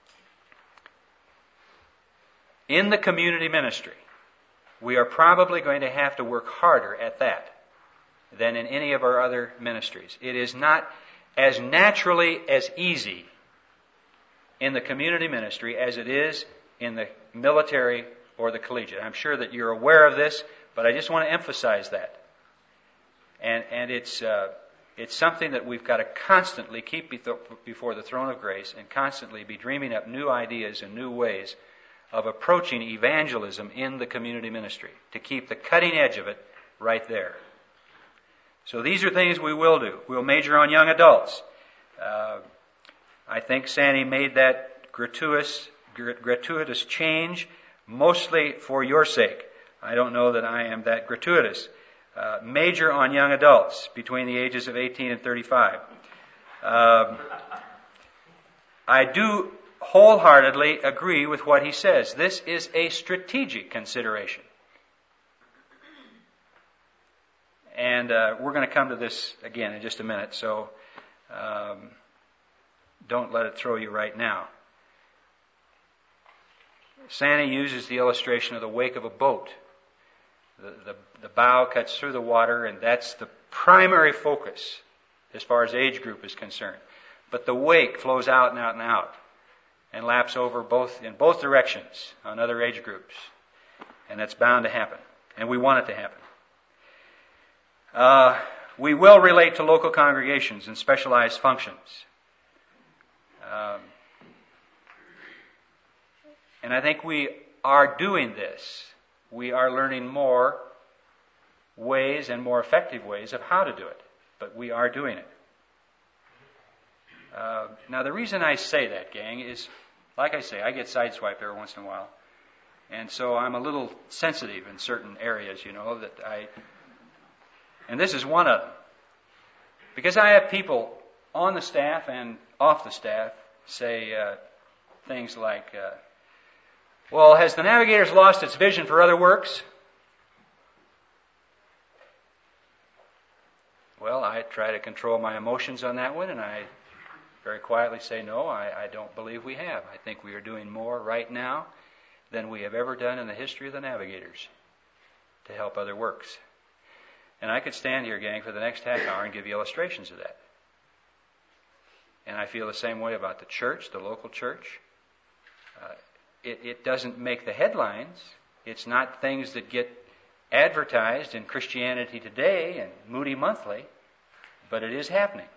in the community ministry, we are probably going to have to work harder at that than in any of our other ministries. It is not as naturally as easy in the community ministry as it is in the military or the collegiate. I'm sure that you're aware of this, but I just want to emphasize that. And it's something that we've got to constantly keep before the throne of grace and constantly be dreaming up new ideas and new ways of approaching evangelism in the community ministry to keep the cutting edge of it right there. So these are things we will do. We'll major on young adults. I think Sandy made that gratuitous change mostly for your sake. I don't know that I am that gratuitous. Major on young adults between the ages of 18 and 35. I do wholeheartedly agree with what he says. This is a strategic consideration. And we're going to come to this again in just a minute, so don't let it throw you right now. Sandy uses the illustration of the wake of a boat. The bow cuts through the water, and that's the primary focus as far as age group is concerned. But the wake flows out and out and out, and laps over in both directions on other age groups. And that's bound to happen. And we want it to happen. We will relate to local congregations and specialized functions. And I think we are doing this. We are learning more ways and more effective ways of how to do it. But we are doing it. Now, the reason I say that, gang, is, like I say, I get sideswiped every once in a while. And so I'm a little sensitive in certain areas, and this is one of them. Because I have people on the staff and off the staff say things like, well, has the Navigators lost its vision for other works? Well, I try to control my emotions on that one, and I very quietly say, no, I don't believe we have. I think we are doing more right now than we have ever done in the history of the Navigators to help other works. And I could stand here, gang, for the next half hour and give you illustrations of that. And I feel the same way about the church, the local church. It doesn't make the headlines. It's not things that get advertised in Christianity Today and Moody Monthly, but it is happening.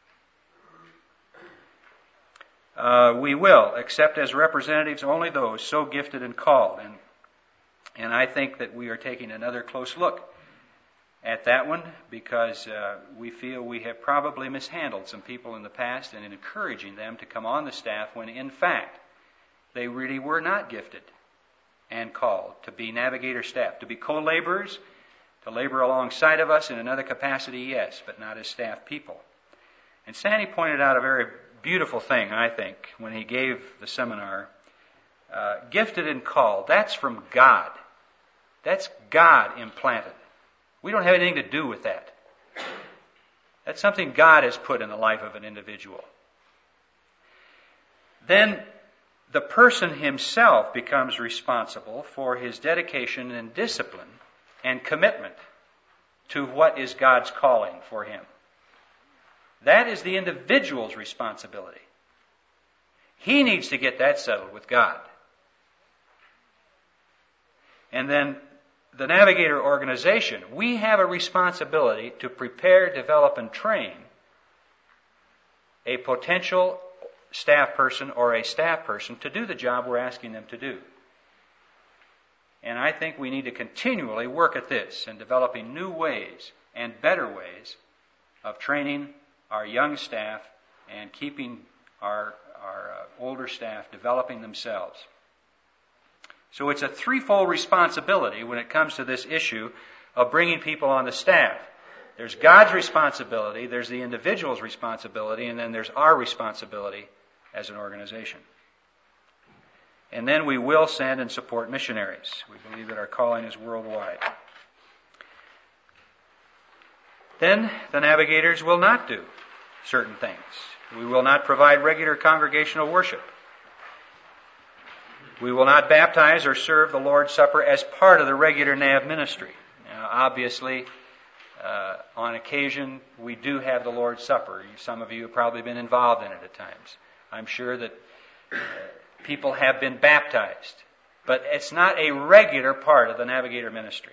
We will accept as representatives only those so gifted and called. And I think that we are taking another close look at that one because we feel we have probably mishandled some people in the past and in encouraging them to come on the staff when in fact they really were not gifted and called to be navigator staff, to be co-laborers, to labor alongside of us in another capacity, yes, but not as staff people. And Sandy pointed out a very beautiful thing, I think, when he gave the seminar. Gifted and called, that's from God. That's God implanted. We don't have anything to do with that. That's something God has put in the life of an individual. Then the person himself becomes responsible for his dedication and discipline and commitment to what is God's calling for him. That is the individual's responsibility. He needs to get that settled with God. And then the Navigator organization, we have a responsibility to prepare, develop, and train a potential staff person or a staff person to do the job we're asking them to do. And I think we need to continually work at this and developing new ways and better ways of training our young staff and keeping our older staff developing themselves. So it's a threefold responsibility when it comes to this issue of bringing people on the staff. There's God's responsibility, there's the individual's responsibility, and then there's our responsibility as an organization. And then we will send and support missionaries. We believe that our calling is worldwide. Then the Navigators will not do certain things. We will not provide regular congregational worship. We will not baptize or serve the Lord's Supper as part of the regular NAV ministry. Now, obviously, on occasion, we do have the Lord's Supper. Some of you have probably been involved in it at times. I'm sure that people have been baptized, but it's not a regular part of the Navigator ministry.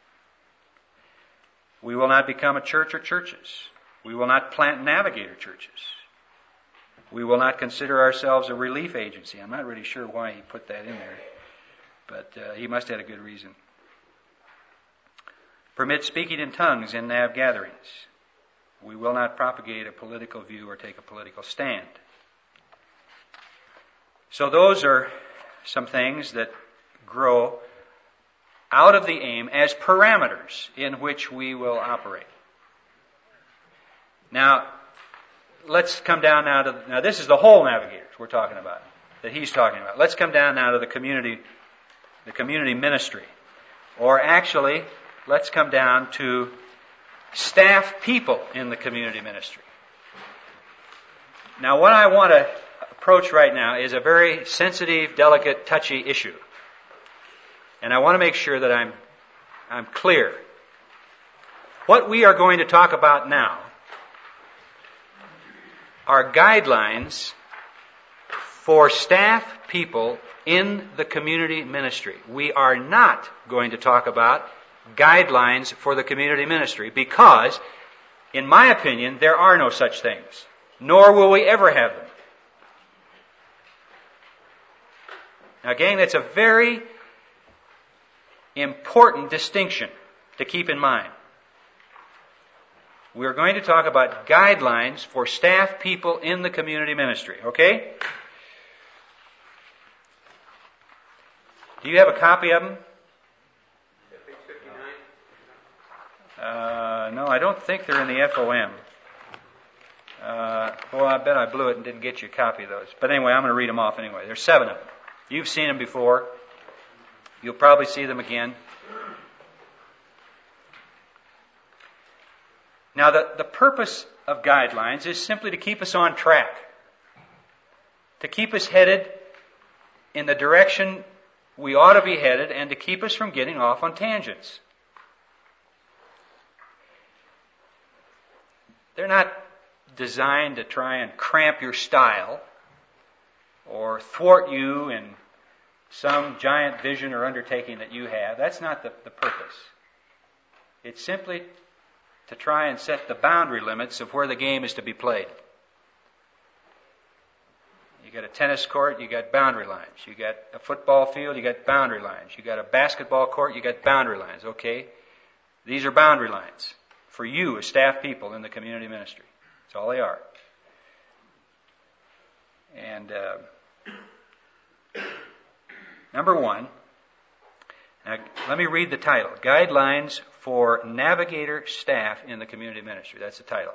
We will not become a church or churches. We will not plant Navigator churches. We will not consider ourselves a relief agency. I'm not really sure why he put that in there, but he must have had a good reason. Permit speaking in tongues in NAV gatherings. We will not propagate a political view or take a political stand. So those are some things that grow out of the aim as parameters in which we will operate. Now, let's come down now to, now this is the whole navigators we're talking about, that he's talking about. Let's come down now to the community ministry. Or actually, let's come down to staff people in the community ministry. Now, what I want to approach right now is a very sensitive, delicate, touchy issue. And I want to make sure that I'm clear. What we are going to talk about now are guidelines for staff people in the community ministry. We are not going to talk about guidelines for the community ministry because, in my opinion, there are no such things, nor will we ever have them. Now, gang, that's a very important distinction to keep in mind. We're going to talk about guidelines for staff people in the community ministry, okay? Do you have a copy of them? Page 59. No, I don't think they're in the FOM. Well, I bet I blew it and didn't get you a copy of those. But anyway, I'm going to read them off anyway. There's 7 of them. You've seen them before. You'll probably see them again. Now, the purpose of guidelines is simply to keep us on track, to keep us headed in the direction we ought to be headed, and to keep us from getting off on tangents. They're not designed to try and cramp your style or thwart you in some giant vision or undertaking that you have. That's not the purpose. It's simply to try and set the boundary limits of where the game is to be played. You got a tennis court, you got boundary lines. You got a football field, you got boundary lines. You got a basketball court, you got boundary lines, okay? These are boundary lines for you as staff people in the community ministry. That's all they are. And number 1, now let me read the title. Guidelines for Navigator Staff in the Community Ministry. That's the title.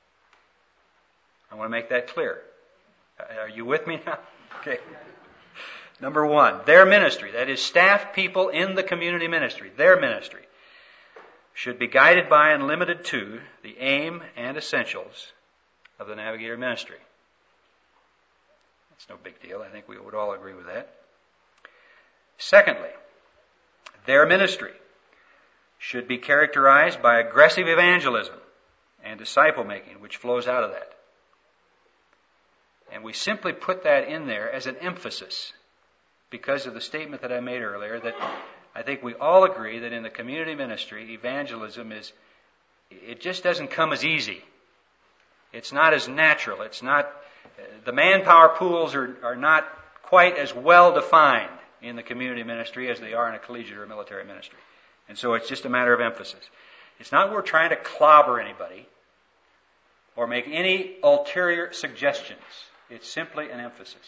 I want to make that clear. Are you with me now? Okay. Number 1, their ministry, that is staff people in the community ministry, their ministry, should be guided by and limited to the aim and essentials of the Navigator ministry. That's no big deal. I think we would all agree with that. Secondly, their ministry should be characterized by aggressive evangelism and disciple making, which flows out of that. And we simply put that in there as an emphasis because of the statement that I made earlier that I think we all agree that in the community ministry, evangelism it just doesn't come as easy. It's not as natural. It's not, the manpower pools are not quite as well defined in the community ministry as they are in a collegiate or military ministry. And so it's just a matter of emphasis. It's not we're trying to clobber anybody or make any ulterior suggestions. It's simply an emphasis.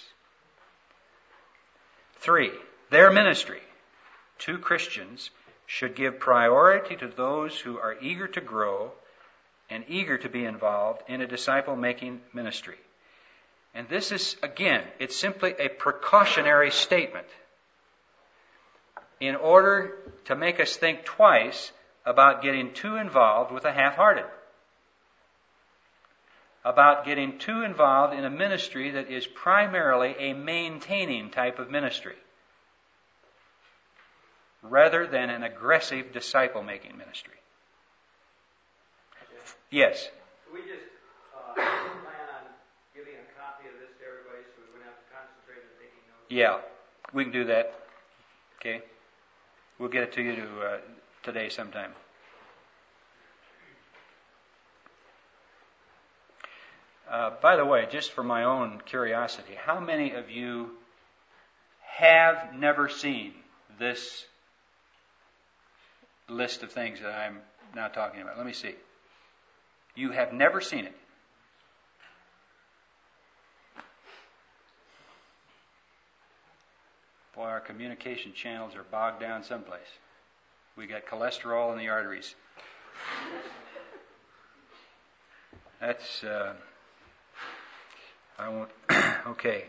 3, their ministry to Christians should give priority to those who are eager to grow and eager to be involved in a disciple-making ministry. And this is, again, it's simply a precautionary statement in order to make us think twice about getting too involved with the half-hearted, about getting too involved in a ministry that is primarily a maintaining type of ministry, rather than an aggressive disciple-making ministry. Yes? Can we just plan on giving a copy of this to everybody so we wouldn't have to concentrate on taking notes? Yeah, we can do that. Okay? We'll get it to you today sometime. By the way, just for my own curiosity, how many of you have never seen this list of things that I'm now talking about? Let me see. You have never seen it. Boy, our communication channels are bogged down someplace. We got cholesterol in the arteries. That's, I won't, okay.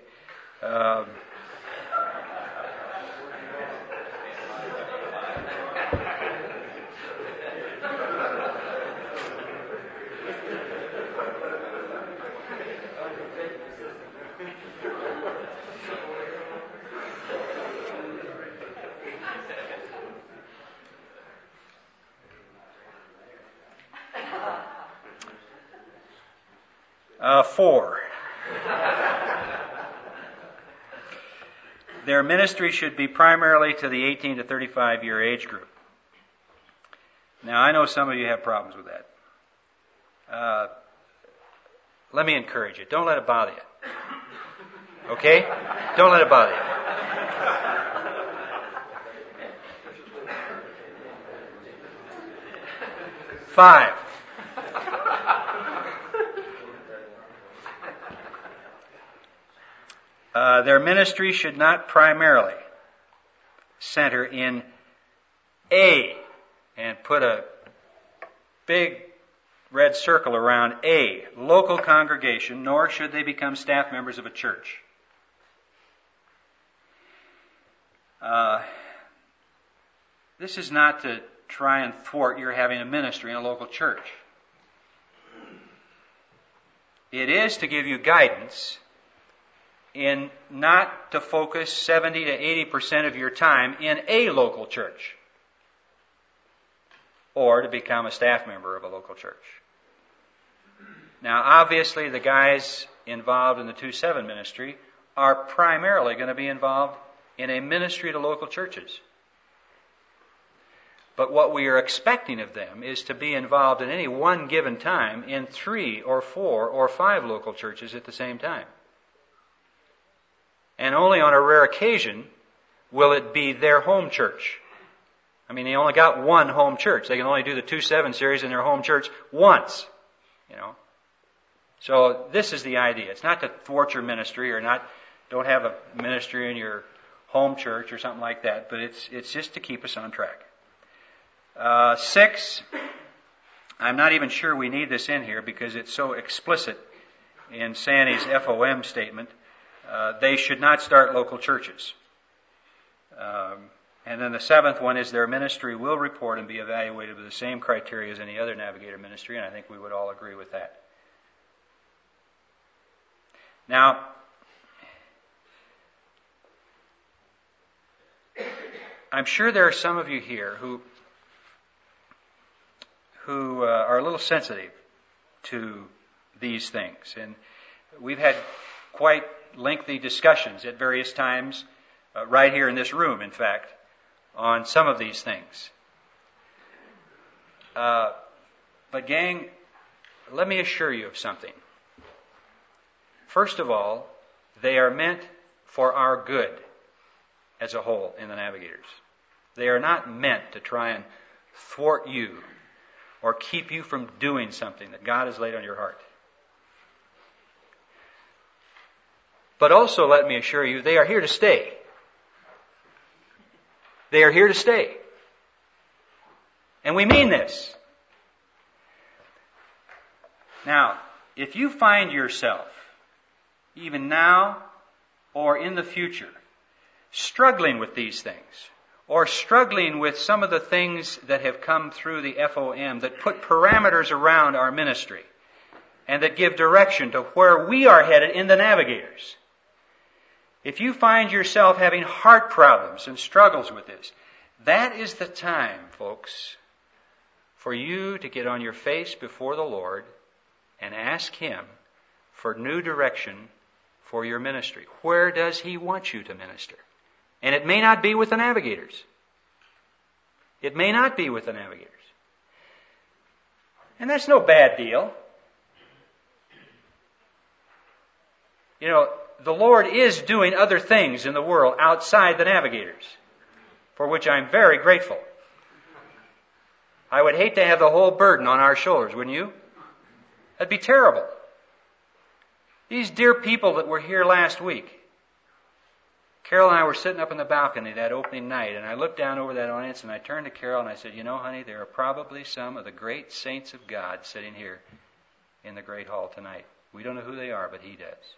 Four. Their ministry should be primarily to the 18 to 35 year age group. Now, I know some of you have problems with that. Let me encourage you. Don't let it bother you. Okay? Don't let it bother you. Five. Their ministry should not primarily center in a, and put a big red circle around a local congregation, nor should they become staff members of a church. This is not to try and thwart your having a ministry in a local church. It is to give you guidance in not to focus 70 to 80% of your time in a local church, or to become a staff member of a local church. Now, obviously, the guys involved in the 2-7 ministry are primarily going to be involved in a ministry to local churches. But what we are expecting of them is to be involved at any one given time in 3 or 4 or 5 local churches at the same time. And only on a rare occasion will it be their home church. I mean, they only got one home church. They can only do the 2-7 series in their home church once, you know. So this is the idea. It's not to thwart your ministry or don't have a ministry in your home church or something like that, but it's just to keep us on track. 6, I'm not even sure we need this in here because it's so explicit in Sanny's FOM statement. They should not start local churches. And then the 7th one is their ministry will report and be evaluated with the same criteria as any other Navigator ministry, and I think we would all agree with that. Now, I'm sure there are some of you here who are a little sensitive to these things, and we've had quite lengthy discussions at various times, right here in this room, in fact, on some of these things. But gang, let me assure you of something. First of all, they are meant for our good as a whole in the Navigators. They are not meant to try and thwart you or keep you from doing something that God has laid on your heart. But also, let me assure you, they are here to stay. They are here to stay. And we mean this. Now, if you find yourself, even now or in the future, struggling with these things, or struggling with some of the things that have come through the FOM that put parameters around our ministry and that give direction to where we are headed in the Navigators, if you find yourself having heart problems and struggles with this, that is the time, folks, for you to get on your face before the Lord and ask Him for new direction for your ministry. Where does He want you to minister? And it may not be with the Navigators. It may not be with the Navigators. And that's no bad deal. You know, the Lord is doing other things in the world outside the Navigators, for which I'm very grateful. I would hate to have the whole burden on our shoulders, wouldn't you? That'd be terrible. These dear people that were here last week, Carol and I were sitting up in the balcony that opening night, and I looked down over that audience, and I turned to Carol and I said, "You know, honey, there are probably some of the great saints of God sitting here in the great hall tonight. We don't know who they are, but He does."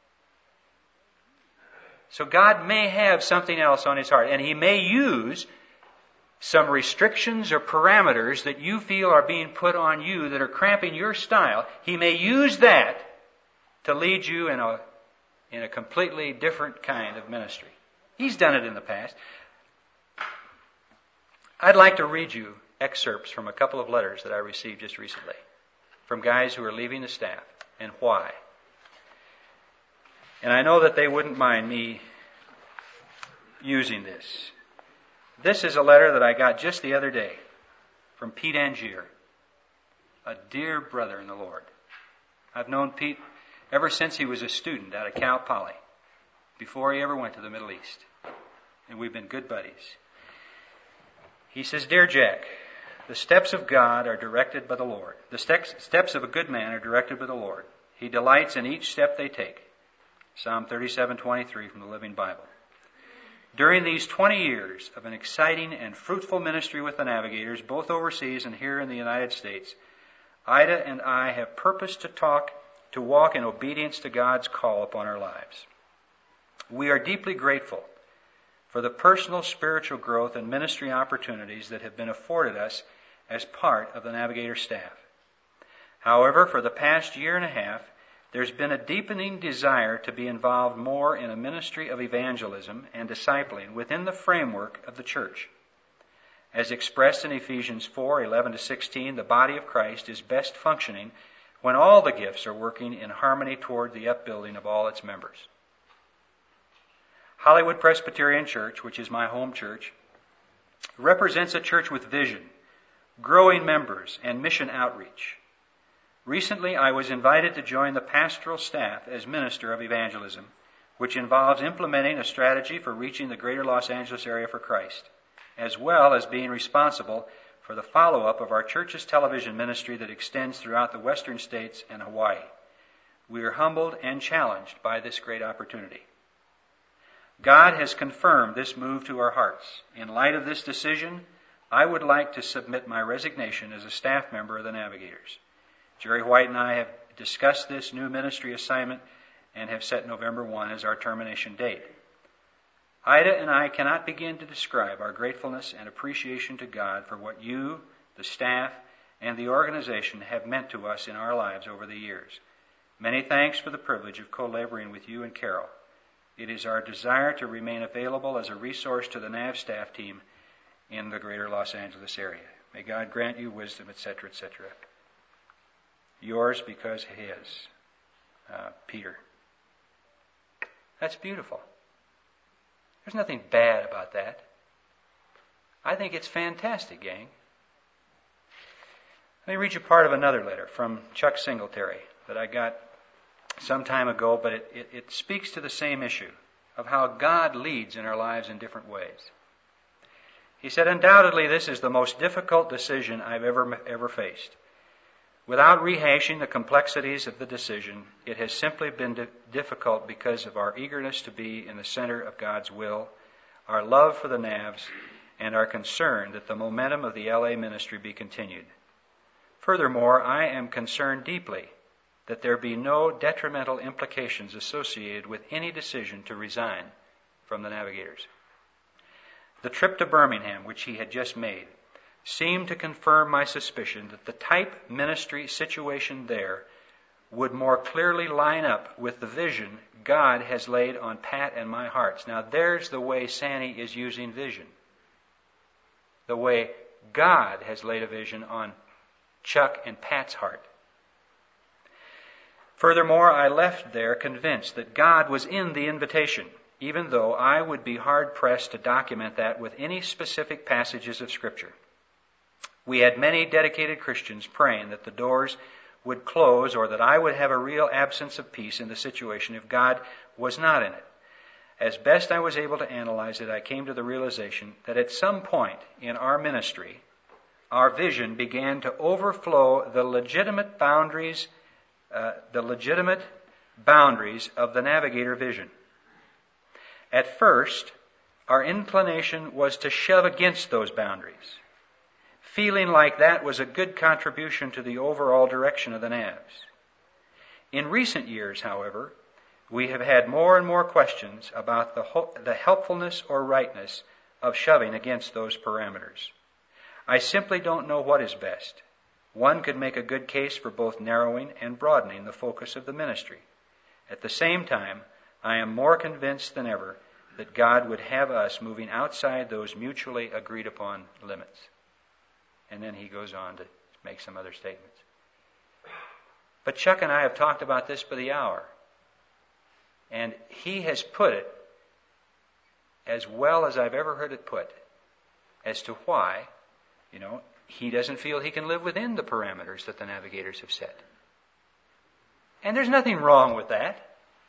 So God may have something else on His heart, and He may use some restrictions or parameters that you feel are being put on you that are cramping your style. He may use that to lead you in a completely different kind of ministry. He's done it in the past. I'd like to read you excerpts from a couple of letters that I received just recently from guys who are leaving the staff, and why. And I know that they wouldn't mind me using this. This is a letter that I got just the other day from Pete Angier, a dear brother in the Lord. I've known Pete ever since he was a student out of Cal Poly, before he ever went to the Middle East. And we've been good buddies. He says, "Dear Jack, the steps of God are directed by the Lord. The steps of a good man are directed by the Lord. He delights in each step they take." Psalm 37:23 from the Living Bible. During these 20 years of an exciting and fruitful ministry with the Navigators, both overseas and here in the United States, Ida and I have purposed to walk in obedience to God's call upon our lives. We are deeply grateful for the personal spiritual growth and ministry opportunities that have been afforded us as part of the Navigator staff. However, for the past year and a half, there's been a deepening desire to be involved more in a ministry of evangelism and discipling within the framework of the church. As expressed in Ephesians 4:11-16, the body of Christ is best functioning when all the gifts are working in harmony toward the upbuilding of all its members. Hollywood Presbyterian Church, which is my home church, represents a church with vision, growing members, and mission outreach. Recently, I was invited to join the pastoral staff as minister of evangelism, which involves implementing a strategy for reaching the greater Los Angeles area for Christ, as well as being responsible for the follow-up of our church's television ministry that extends throughout the western states and Hawaii. We are humbled and challenged by this great opportunity. God has confirmed this move to our hearts. In light of this decision, I would like to submit my resignation as a staff member of the Navigators. Jerry White and I have discussed this new ministry assignment and have set November 1 as our termination date. Ida and I cannot begin to describe our gratefulness and appreciation to God for what you, the staff, and the organization have meant to us in our lives over the years. Many thanks for the privilege of co-laboring with you and Carol. It is our desire to remain available as a resource to the NAV staff team in the greater Los Angeles area. May God grant you wisdom, etc., etc. Yours because His, Peter. That's beautiful. There's nothing bad about that. I think it's fantastic, gang. Let me read you part of another letter from Chuck Singletary that I got some time ago, but it speaks to the same issue of how God leads in our lives in different ways. He said, "Undoubtedly, this is the most difficult decision I've ever faced. Without rehashing the complexities of the decision, it has simply been difficult because of our eagerness to be in the center of God's will, our love for the Navs, and our concern that the momentum of the LA ministry be continued. Furthermore, I am concerned deeply that there be no detrimental implications associated with any decision to resign from the Navigators." The trip to Birmingham, which he had just made, seemed to confirm my suspicion that the type ministry situation there would more clearly line up with the vision God has laid on Pat and my hearts. Now there's the way Sandy is using vision. The way God has laid a vision on Chuck and Pat's heart. Furthermore, I left there convinced that God was in the invitation, even though I would be hard-pressed to document that with any specific passages of Scripture. We had many dedicated Christians praying that the doors would close or that I would have a real absence of peace in the situation if God was not in it. As best I was able to analyze it, I came to the realization that at some point in our ministry, our vision began to overflow the legitimate boundaries of the Navigator vision. At first, our inclination was to shove against those boundaries, feeling like that was a good contribution to the overall direction of the Navs. In recent years, however, we have had more and more questions about the helpfulness or rightness of shoving against those parameters. I simply don't know what is best. One could make a good case for both narrowing and broadening the focus of the ministry. At the same time, I am more convinced than ever that God would have us moving outside those mutually agreed upon limits. And then he goes on to make some other statements. But Chuck and I have talked about this for the hour. And he has put it as well as I've ever heard it put as to why, he doesn't feel he can live within the parameters that the navigators have set. And there's nothing wrong with that.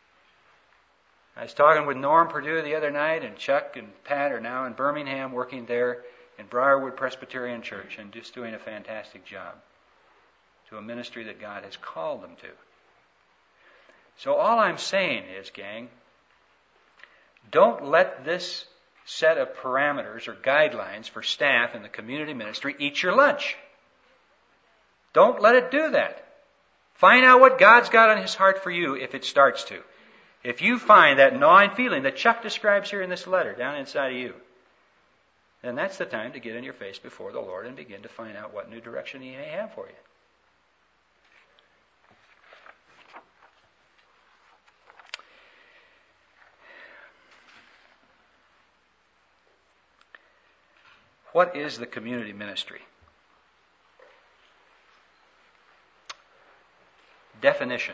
I was talking with Norm Purdue the other night, and Chuck and Pat are now in Birmingham working there in Briarwood Presbyterian Church and just doing a fantastic job to a ministry that God has called them to. So all I'm saying is, gang, don't let this set of parameters or guidelines for staff in the community ministry eat your lunch. Don't let it do that. Find out what God's got on his heart for you if it starts to. If you find that gnawing feeling that Chuck describes here in this letter down inside of you, then that's the time to get on your face before the Lord and begin to find out what new direction he may have for you. What is the community ministry? Definition.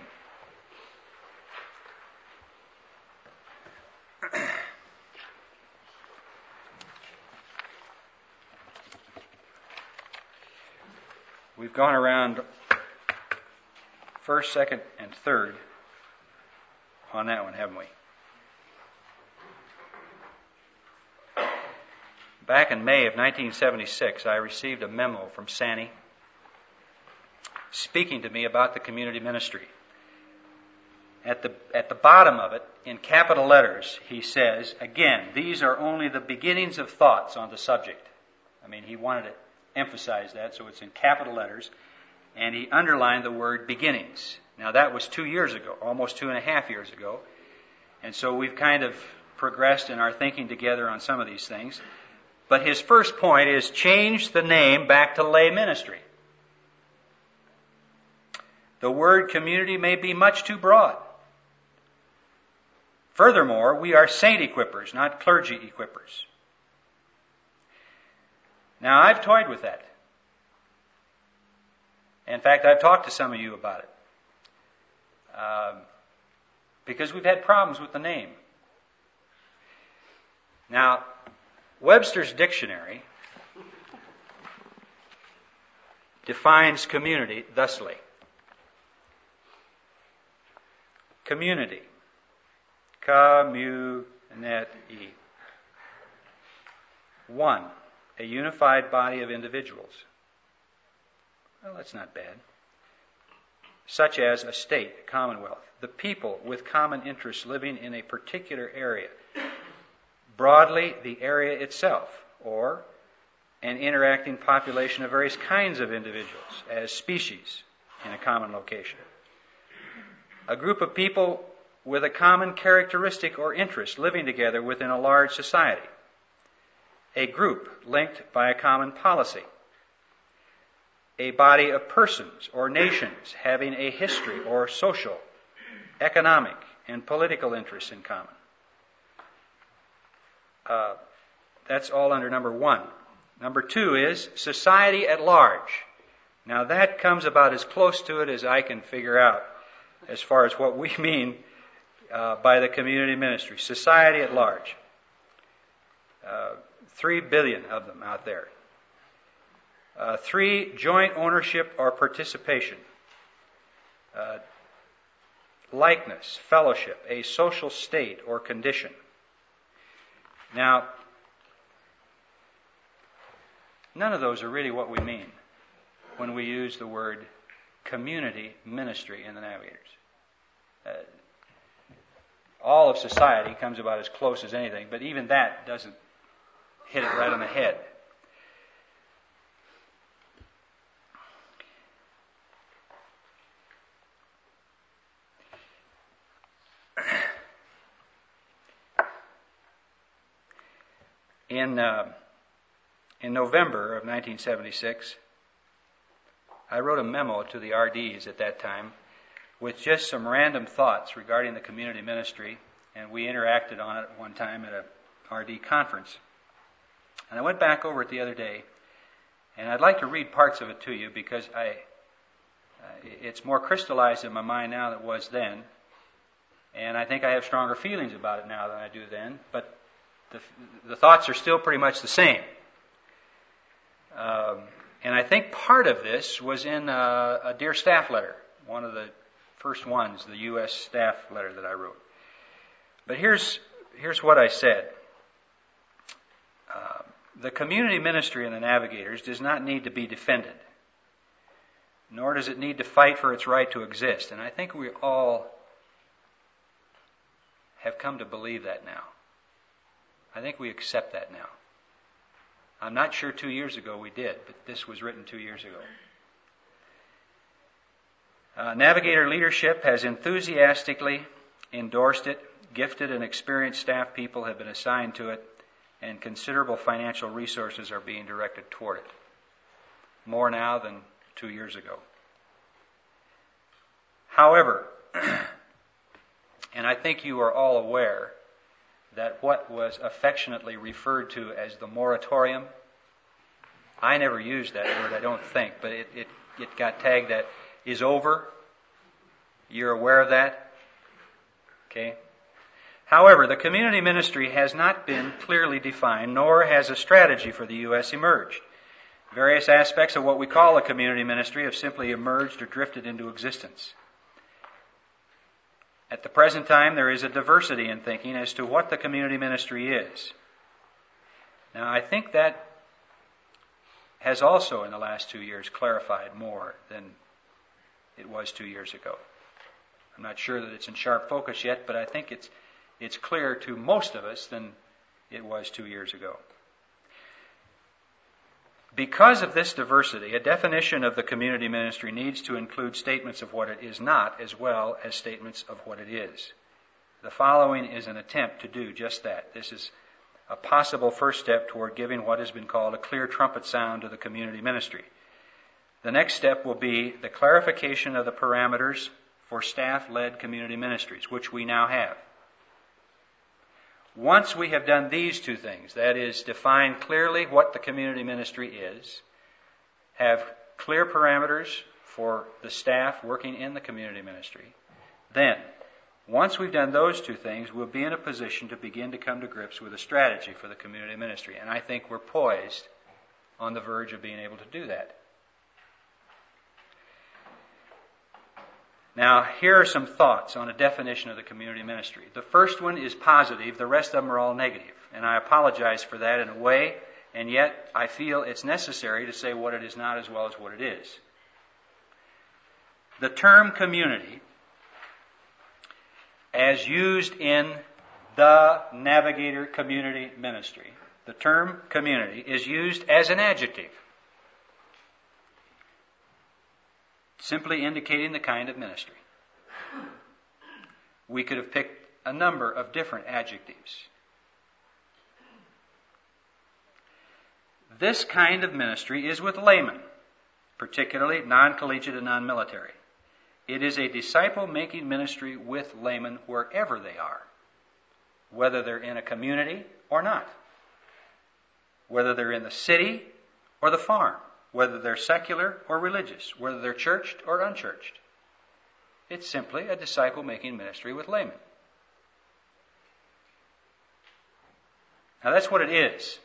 We've gone around first, second, and third on that one, haven't we? Back in May of 1976, I received a memo from Sanny speaking to me about the community ministry. At the bottom of it, in capital letters, he says, again, these are only the beginnings of thoughts on the subject. He wanted to emphasize that, so it's in capital letters, and he underlined the word beginnings. Now, that was 2 years ago, almost 2.5 years ago, and so we've kind of progressed in our thinking together on some of these things. But his first point is change the name back to lay ministry. The word community may be much too broad. Furthermore, we are saint equippers, not clergy equippers. Now, I've toyed with that. In fact, I've talked to some of you about it. Because we've had problems with the name. Now, Webster's dictionary defines community thusly. Community. Community. One, a unified body of individuals. Well, that's not bad. Such as a state, a commonwealth. The people with common interests living in a particular area. Broadly, the area itself, or an interacting population of various kinds of individuals as species in a common location. A group of people with a common characteristic or interest living together within a large society. A group linked by a common policy. A body of persons or nations having a history or social, economic, and political interests in common. That's all under number one. Number two is society at large. Now that comes about as close to it as I can figure out as far as what we mean by the community ministry. Society at large. 3 billion of them out there. 3, joint ownership or participation. Likeness, fellowship, a social state or condition. Now, none of those are really what we mean when we use the word community ministry in the Navigators. all of society comes about as close as anything, but even that doesn't hit it right on the head. In November of 1976, I wrote a memo to the RDs at that time with just some random thoughts regarding the community ministry, and we interacted on it one time at a RD conference. And I went back over it the other day, and I'd like to read parts of it to you because it's more crystallized in my mind now than it was then, and I think I have stronger feelings about it now than I do then, but the thoughts are still pretty much the same. And I think part of this was in a Dear Staff letter, one of the first ones, the U.S. staff letter that I wrote. But here's what I said. The community ministry and the Navigators does not need to be defended, nor does it need to fight for its right to exist. And I think we all have come to believe that now. I think we accept that now. I'm not sure 2 years ago we did, but this was written 2 years ago. Navigator leadership has enthusiastically endorsed it. Gifted and experienced staff people have been assigned to it, and considerable financial resources are being directed toward it. More now than 2 years ago. However, and I think you are all aware that what was affectionately referred to as the moratorium, I never used that word, I don't think, but it got tagged that is over. You're aware of that? Okay. However, the community ministry has not been clearly defined, nor has a strategy for the U.S. emerged. Various aspects of what we call a community ministry have simply emerged or drifted into existence. At the present time, there is a diversity in thinking as to what the community ministry is. Now, I think that has also, in the last 2 years, clarified more than it was 2 years ago. I'm not sure that it's in sharp focus yet, but I think it's clearer to most of us than it was 2 years ago. Because of this diversity, a definition of the community ministry needs to include statements of what it is not, as well as statements of what it is. The following is an attempt to do just that. This is a possible first step toward giving what has been called a clear trumpet sound to the community ministry. The next step will be the clarification of the parameters for staff-led community ministries, which we now have. Once we have done these two things, that is, define clearly what the community ministry is, have clear parameters for the staff working in the community ministry, then, once we've done those two things, we'll be in a position to begin to come to grips with a strategy for the community ministry. And I think we're poised on the verge of being able to do that. Now, here are some thoughts on a definition of the community ministry. The first one is positive. The rest of them are all negative. And I apologize for that in a way, and yet I feel it's necessary to say what it is not as well as what it is. The term community, as used in the Navigator Community Ministry, the term community is used as an adjective, simply indicating the kind of ministry. We could have picked a number of different adjectives. This kind of ministry is with laymen, particularly non-collegiate and non-military. It is a disciple-making ministry with laymen wherever they are, whether they're in a community or not, whether they're in the city or the farm, whether they're secular or religious, whether they're churched or unchurched. It's simply a disciple-making ministry with laymen. Now that's what it is.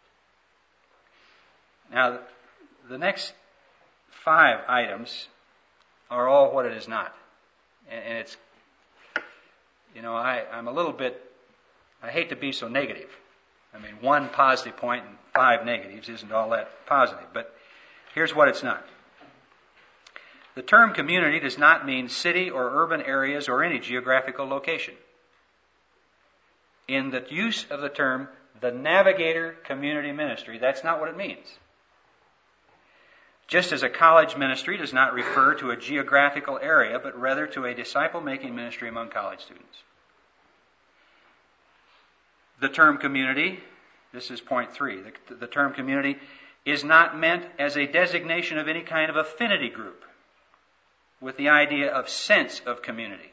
Now the next 5 items are all what it is not. And it's, I'm a little bit, I hate to be so negative. I mean, 1 positive point and 5 negatives isn't all that positive, but here's what it's not. The term community does not mean city or urban areas or any geographical location. in the use of the term the Navigator Community Ministry, that's not what it means. Just as a college ministry does not refer to a geographical area, but rather to a disciple-making ministry among college students. The term community, this is point 3, the term community is not meant as a designation of any kind of affinity group with the idea of sense of community.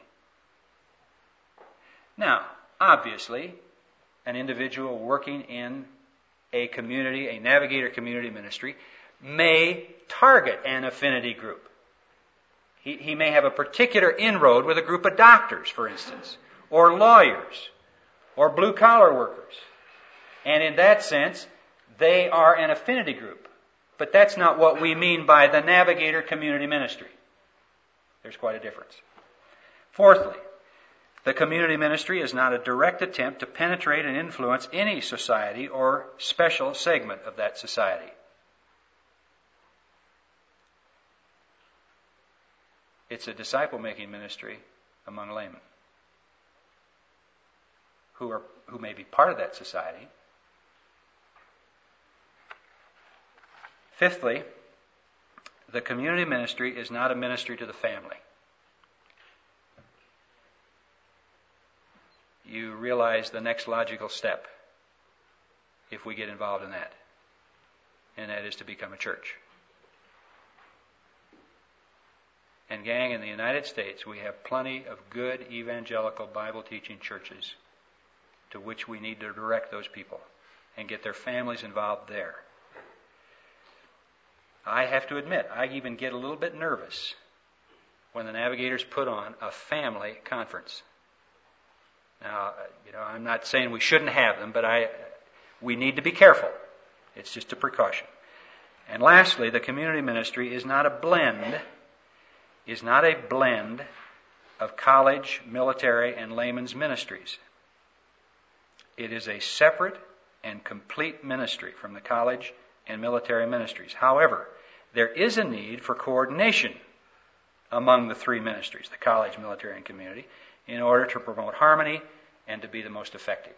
Now, obviously, an individual working in a community, a Navigator Community Ministry, may target an affinity group. He may have a particular inroad with a group of doctors, for instance, or lawyers, or blue-collar workers. And in that sense, they are an affinity group. But that's not what we mean by the Navigator Community Ministry. There's quite a difference. Fourthly, the community ministry is not a direct attempt to penetrate and influence any society or special segment of that society. It's a disciple-making ministry among laymen who may be part of that society. Fifthly, the community ministry is not a ministry to the family. You realize the next logical step if we get involved in that, and that is to become a church. And gang, in the United States, we have plenty of good evangelical Bible-teaching churches to which we need to direct those people and get their families involved there. I have to admit, I even get a little bit nervous when the Navigators put on a family conference. Now, I'm not saying we shouldn't have them, but we need to be careful. It's just a precaution. And lastly, the community ministry is not a blend of college, military, and laymen's ministries. It is a separate and complete ministry from the college and military ministries. However, there is a need for coordination among the three ministries, the college, military, and community, in order to promote harmony and to be the most effective.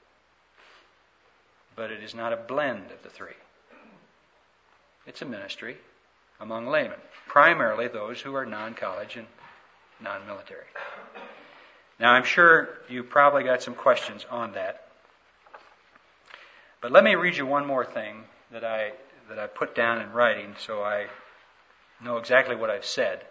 But it is not a blend of the three. It's a ministry among laymen, primarily those who are non-college and non-military. Now, I'm sure you probably got some questions on that. But let me read you one more thing that I put down in writing so I know exactly what I've said,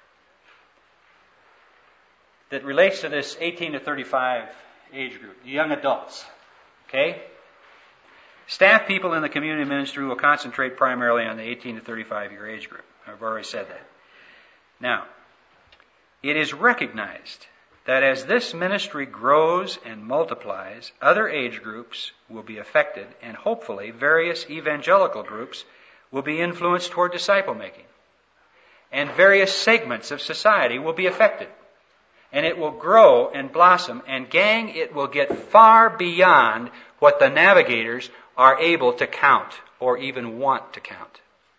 that relates to this 18 to 35 age group, the young adults. Okay? Staff people in the community ministry will concentrate primarily on the 18 to 35 year age group. I've already said that. Now, it is recognized that as this ministry grows and multiplies, other age groups will be affected, and hopefully various evangelical groups will be influenced toward disciple making. And various segments of society will be affected. And it will grow and blossom, and gang, it will get far beyond what the Navigators are able to count or even want to count.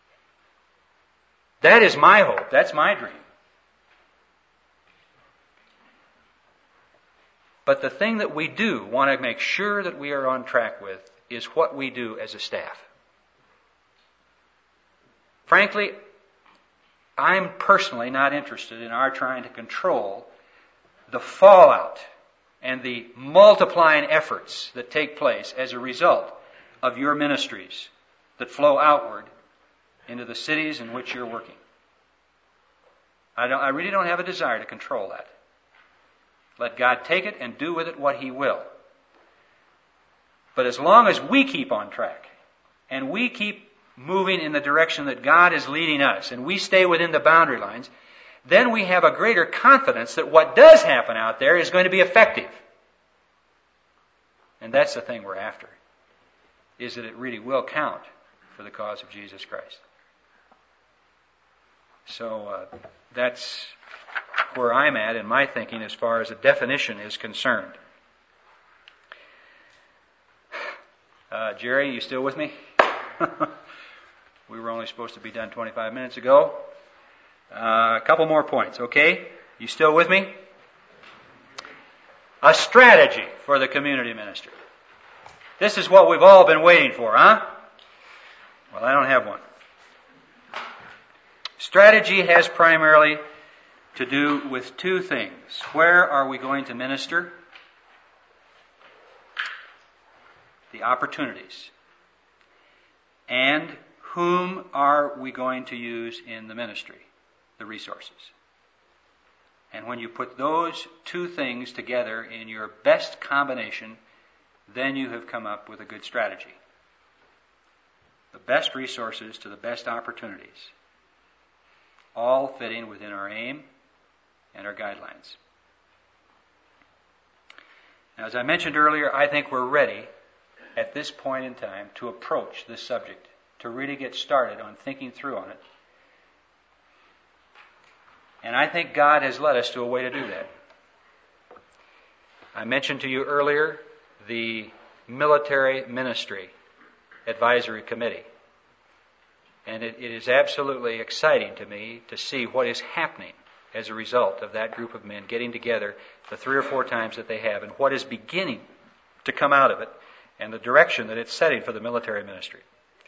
That is my hope. That's my dream. But the thing that we do want to make sure that we are on track with is what we do as a staff. Frankly, I'm personally not interested in our trying to control the fallout and the multiplying efforts that take place as a result of your ministries that flow outward into the cities in which you're working. I really don't have a desire to control that. Let God take it and do with it what He will. But as long as we keep on track and we keep moving in the direction that God is leading us and we stay within the boundary lines, then we have a greater confidence that what does happen out there is going to be effective. And that's the thing we're after, is that it really will count for the cause of Jesus Christ. So that's where I'm at in my thinking as far as a definition is concerned. Jerry, you still with me? We were only supposed to be done 25 minutes ago. A couple more points, okay? You still with me? A strategy for the community ministry. This is what we've all been waiting for, huh? Well, I don't have one. Strategy has primarily to do with two things. Where are we going to minister? The opportunities. And whom are we going to use in the ministry? The resources. And when you put those two things together in your best combination, then you have come up with a good strategy. The best resources to the best opportunities, all fitting within our aim and our guidelines. Now, as I mentioned earlier, I think we're ready at this point in time to approach this subject, to really get started on thinking through on it. And I think God has led us to a way to do that. I mentioned to you earlier the Military Ministry Advisory Committee. And it is absolutely exciting to me to see what is happening as a result of that group of men getting together the 3 or 4 times that they have, and what is beginning to come out of it, and the direction that it's setting for the military ministry.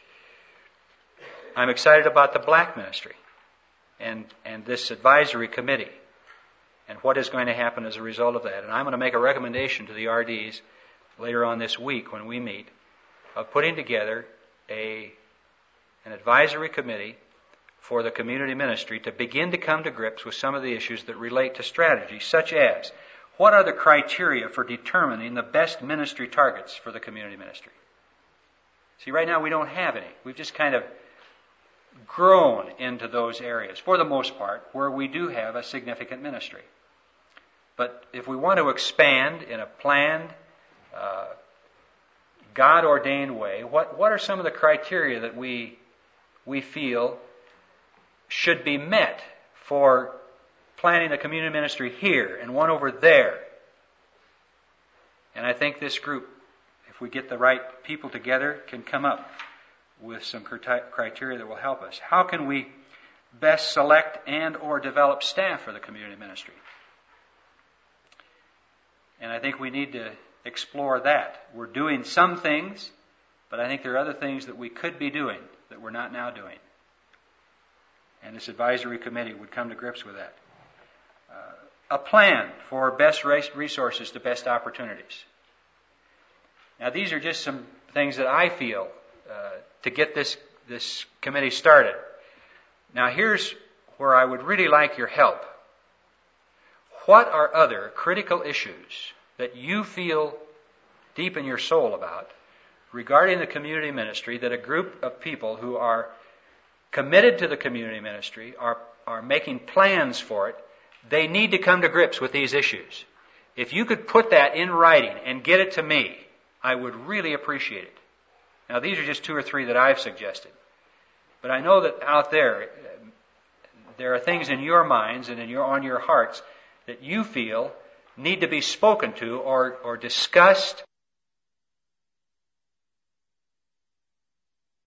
I'm excited about the black ministry and this advisory committee and what is going to happen as a result of that. And I'm going to make a recommendation to the RDs later on this week when we meet of putting together an advisory committee for the community ministry to begin to come to grips with some of the issues that relate to strategy, such as what are the criteria for determining the best ministry targets for the community ministry? See, right now we don't have any. We've just kind of grown into those areas, for the most part, where we do have a significant ministry. But if we want to expand in a planned, God-ordained way, what are some of the criteria that we feel should be met for planning a community ministry here and one over there? And I think this group, if we get the right people together, can come up with some criteria that will help us. How can we best select and or develop staff for the community ministry? And I think we need to explore that. We're doing some things, but I think there are other things that we could be doing that we're not now doing. And this advisory committee would come to grips with that. A plan for best resources to best opportunities. Now, these are just some things that I feel to get this committee started. Now, here's where I would really like your help. What are other critical issues that you feel deep in your soul about regarding the community ministry that a group of people who are committed to the community ministry are making plans for it? They need to come to grips with these issues. If you could put that in writing and get it to me, I would really appreciate it. Now, these are just 2 or 3 that I've suggested. But I know that out there are things in your minds and on your hearts that you feel need to be spoken to or discussed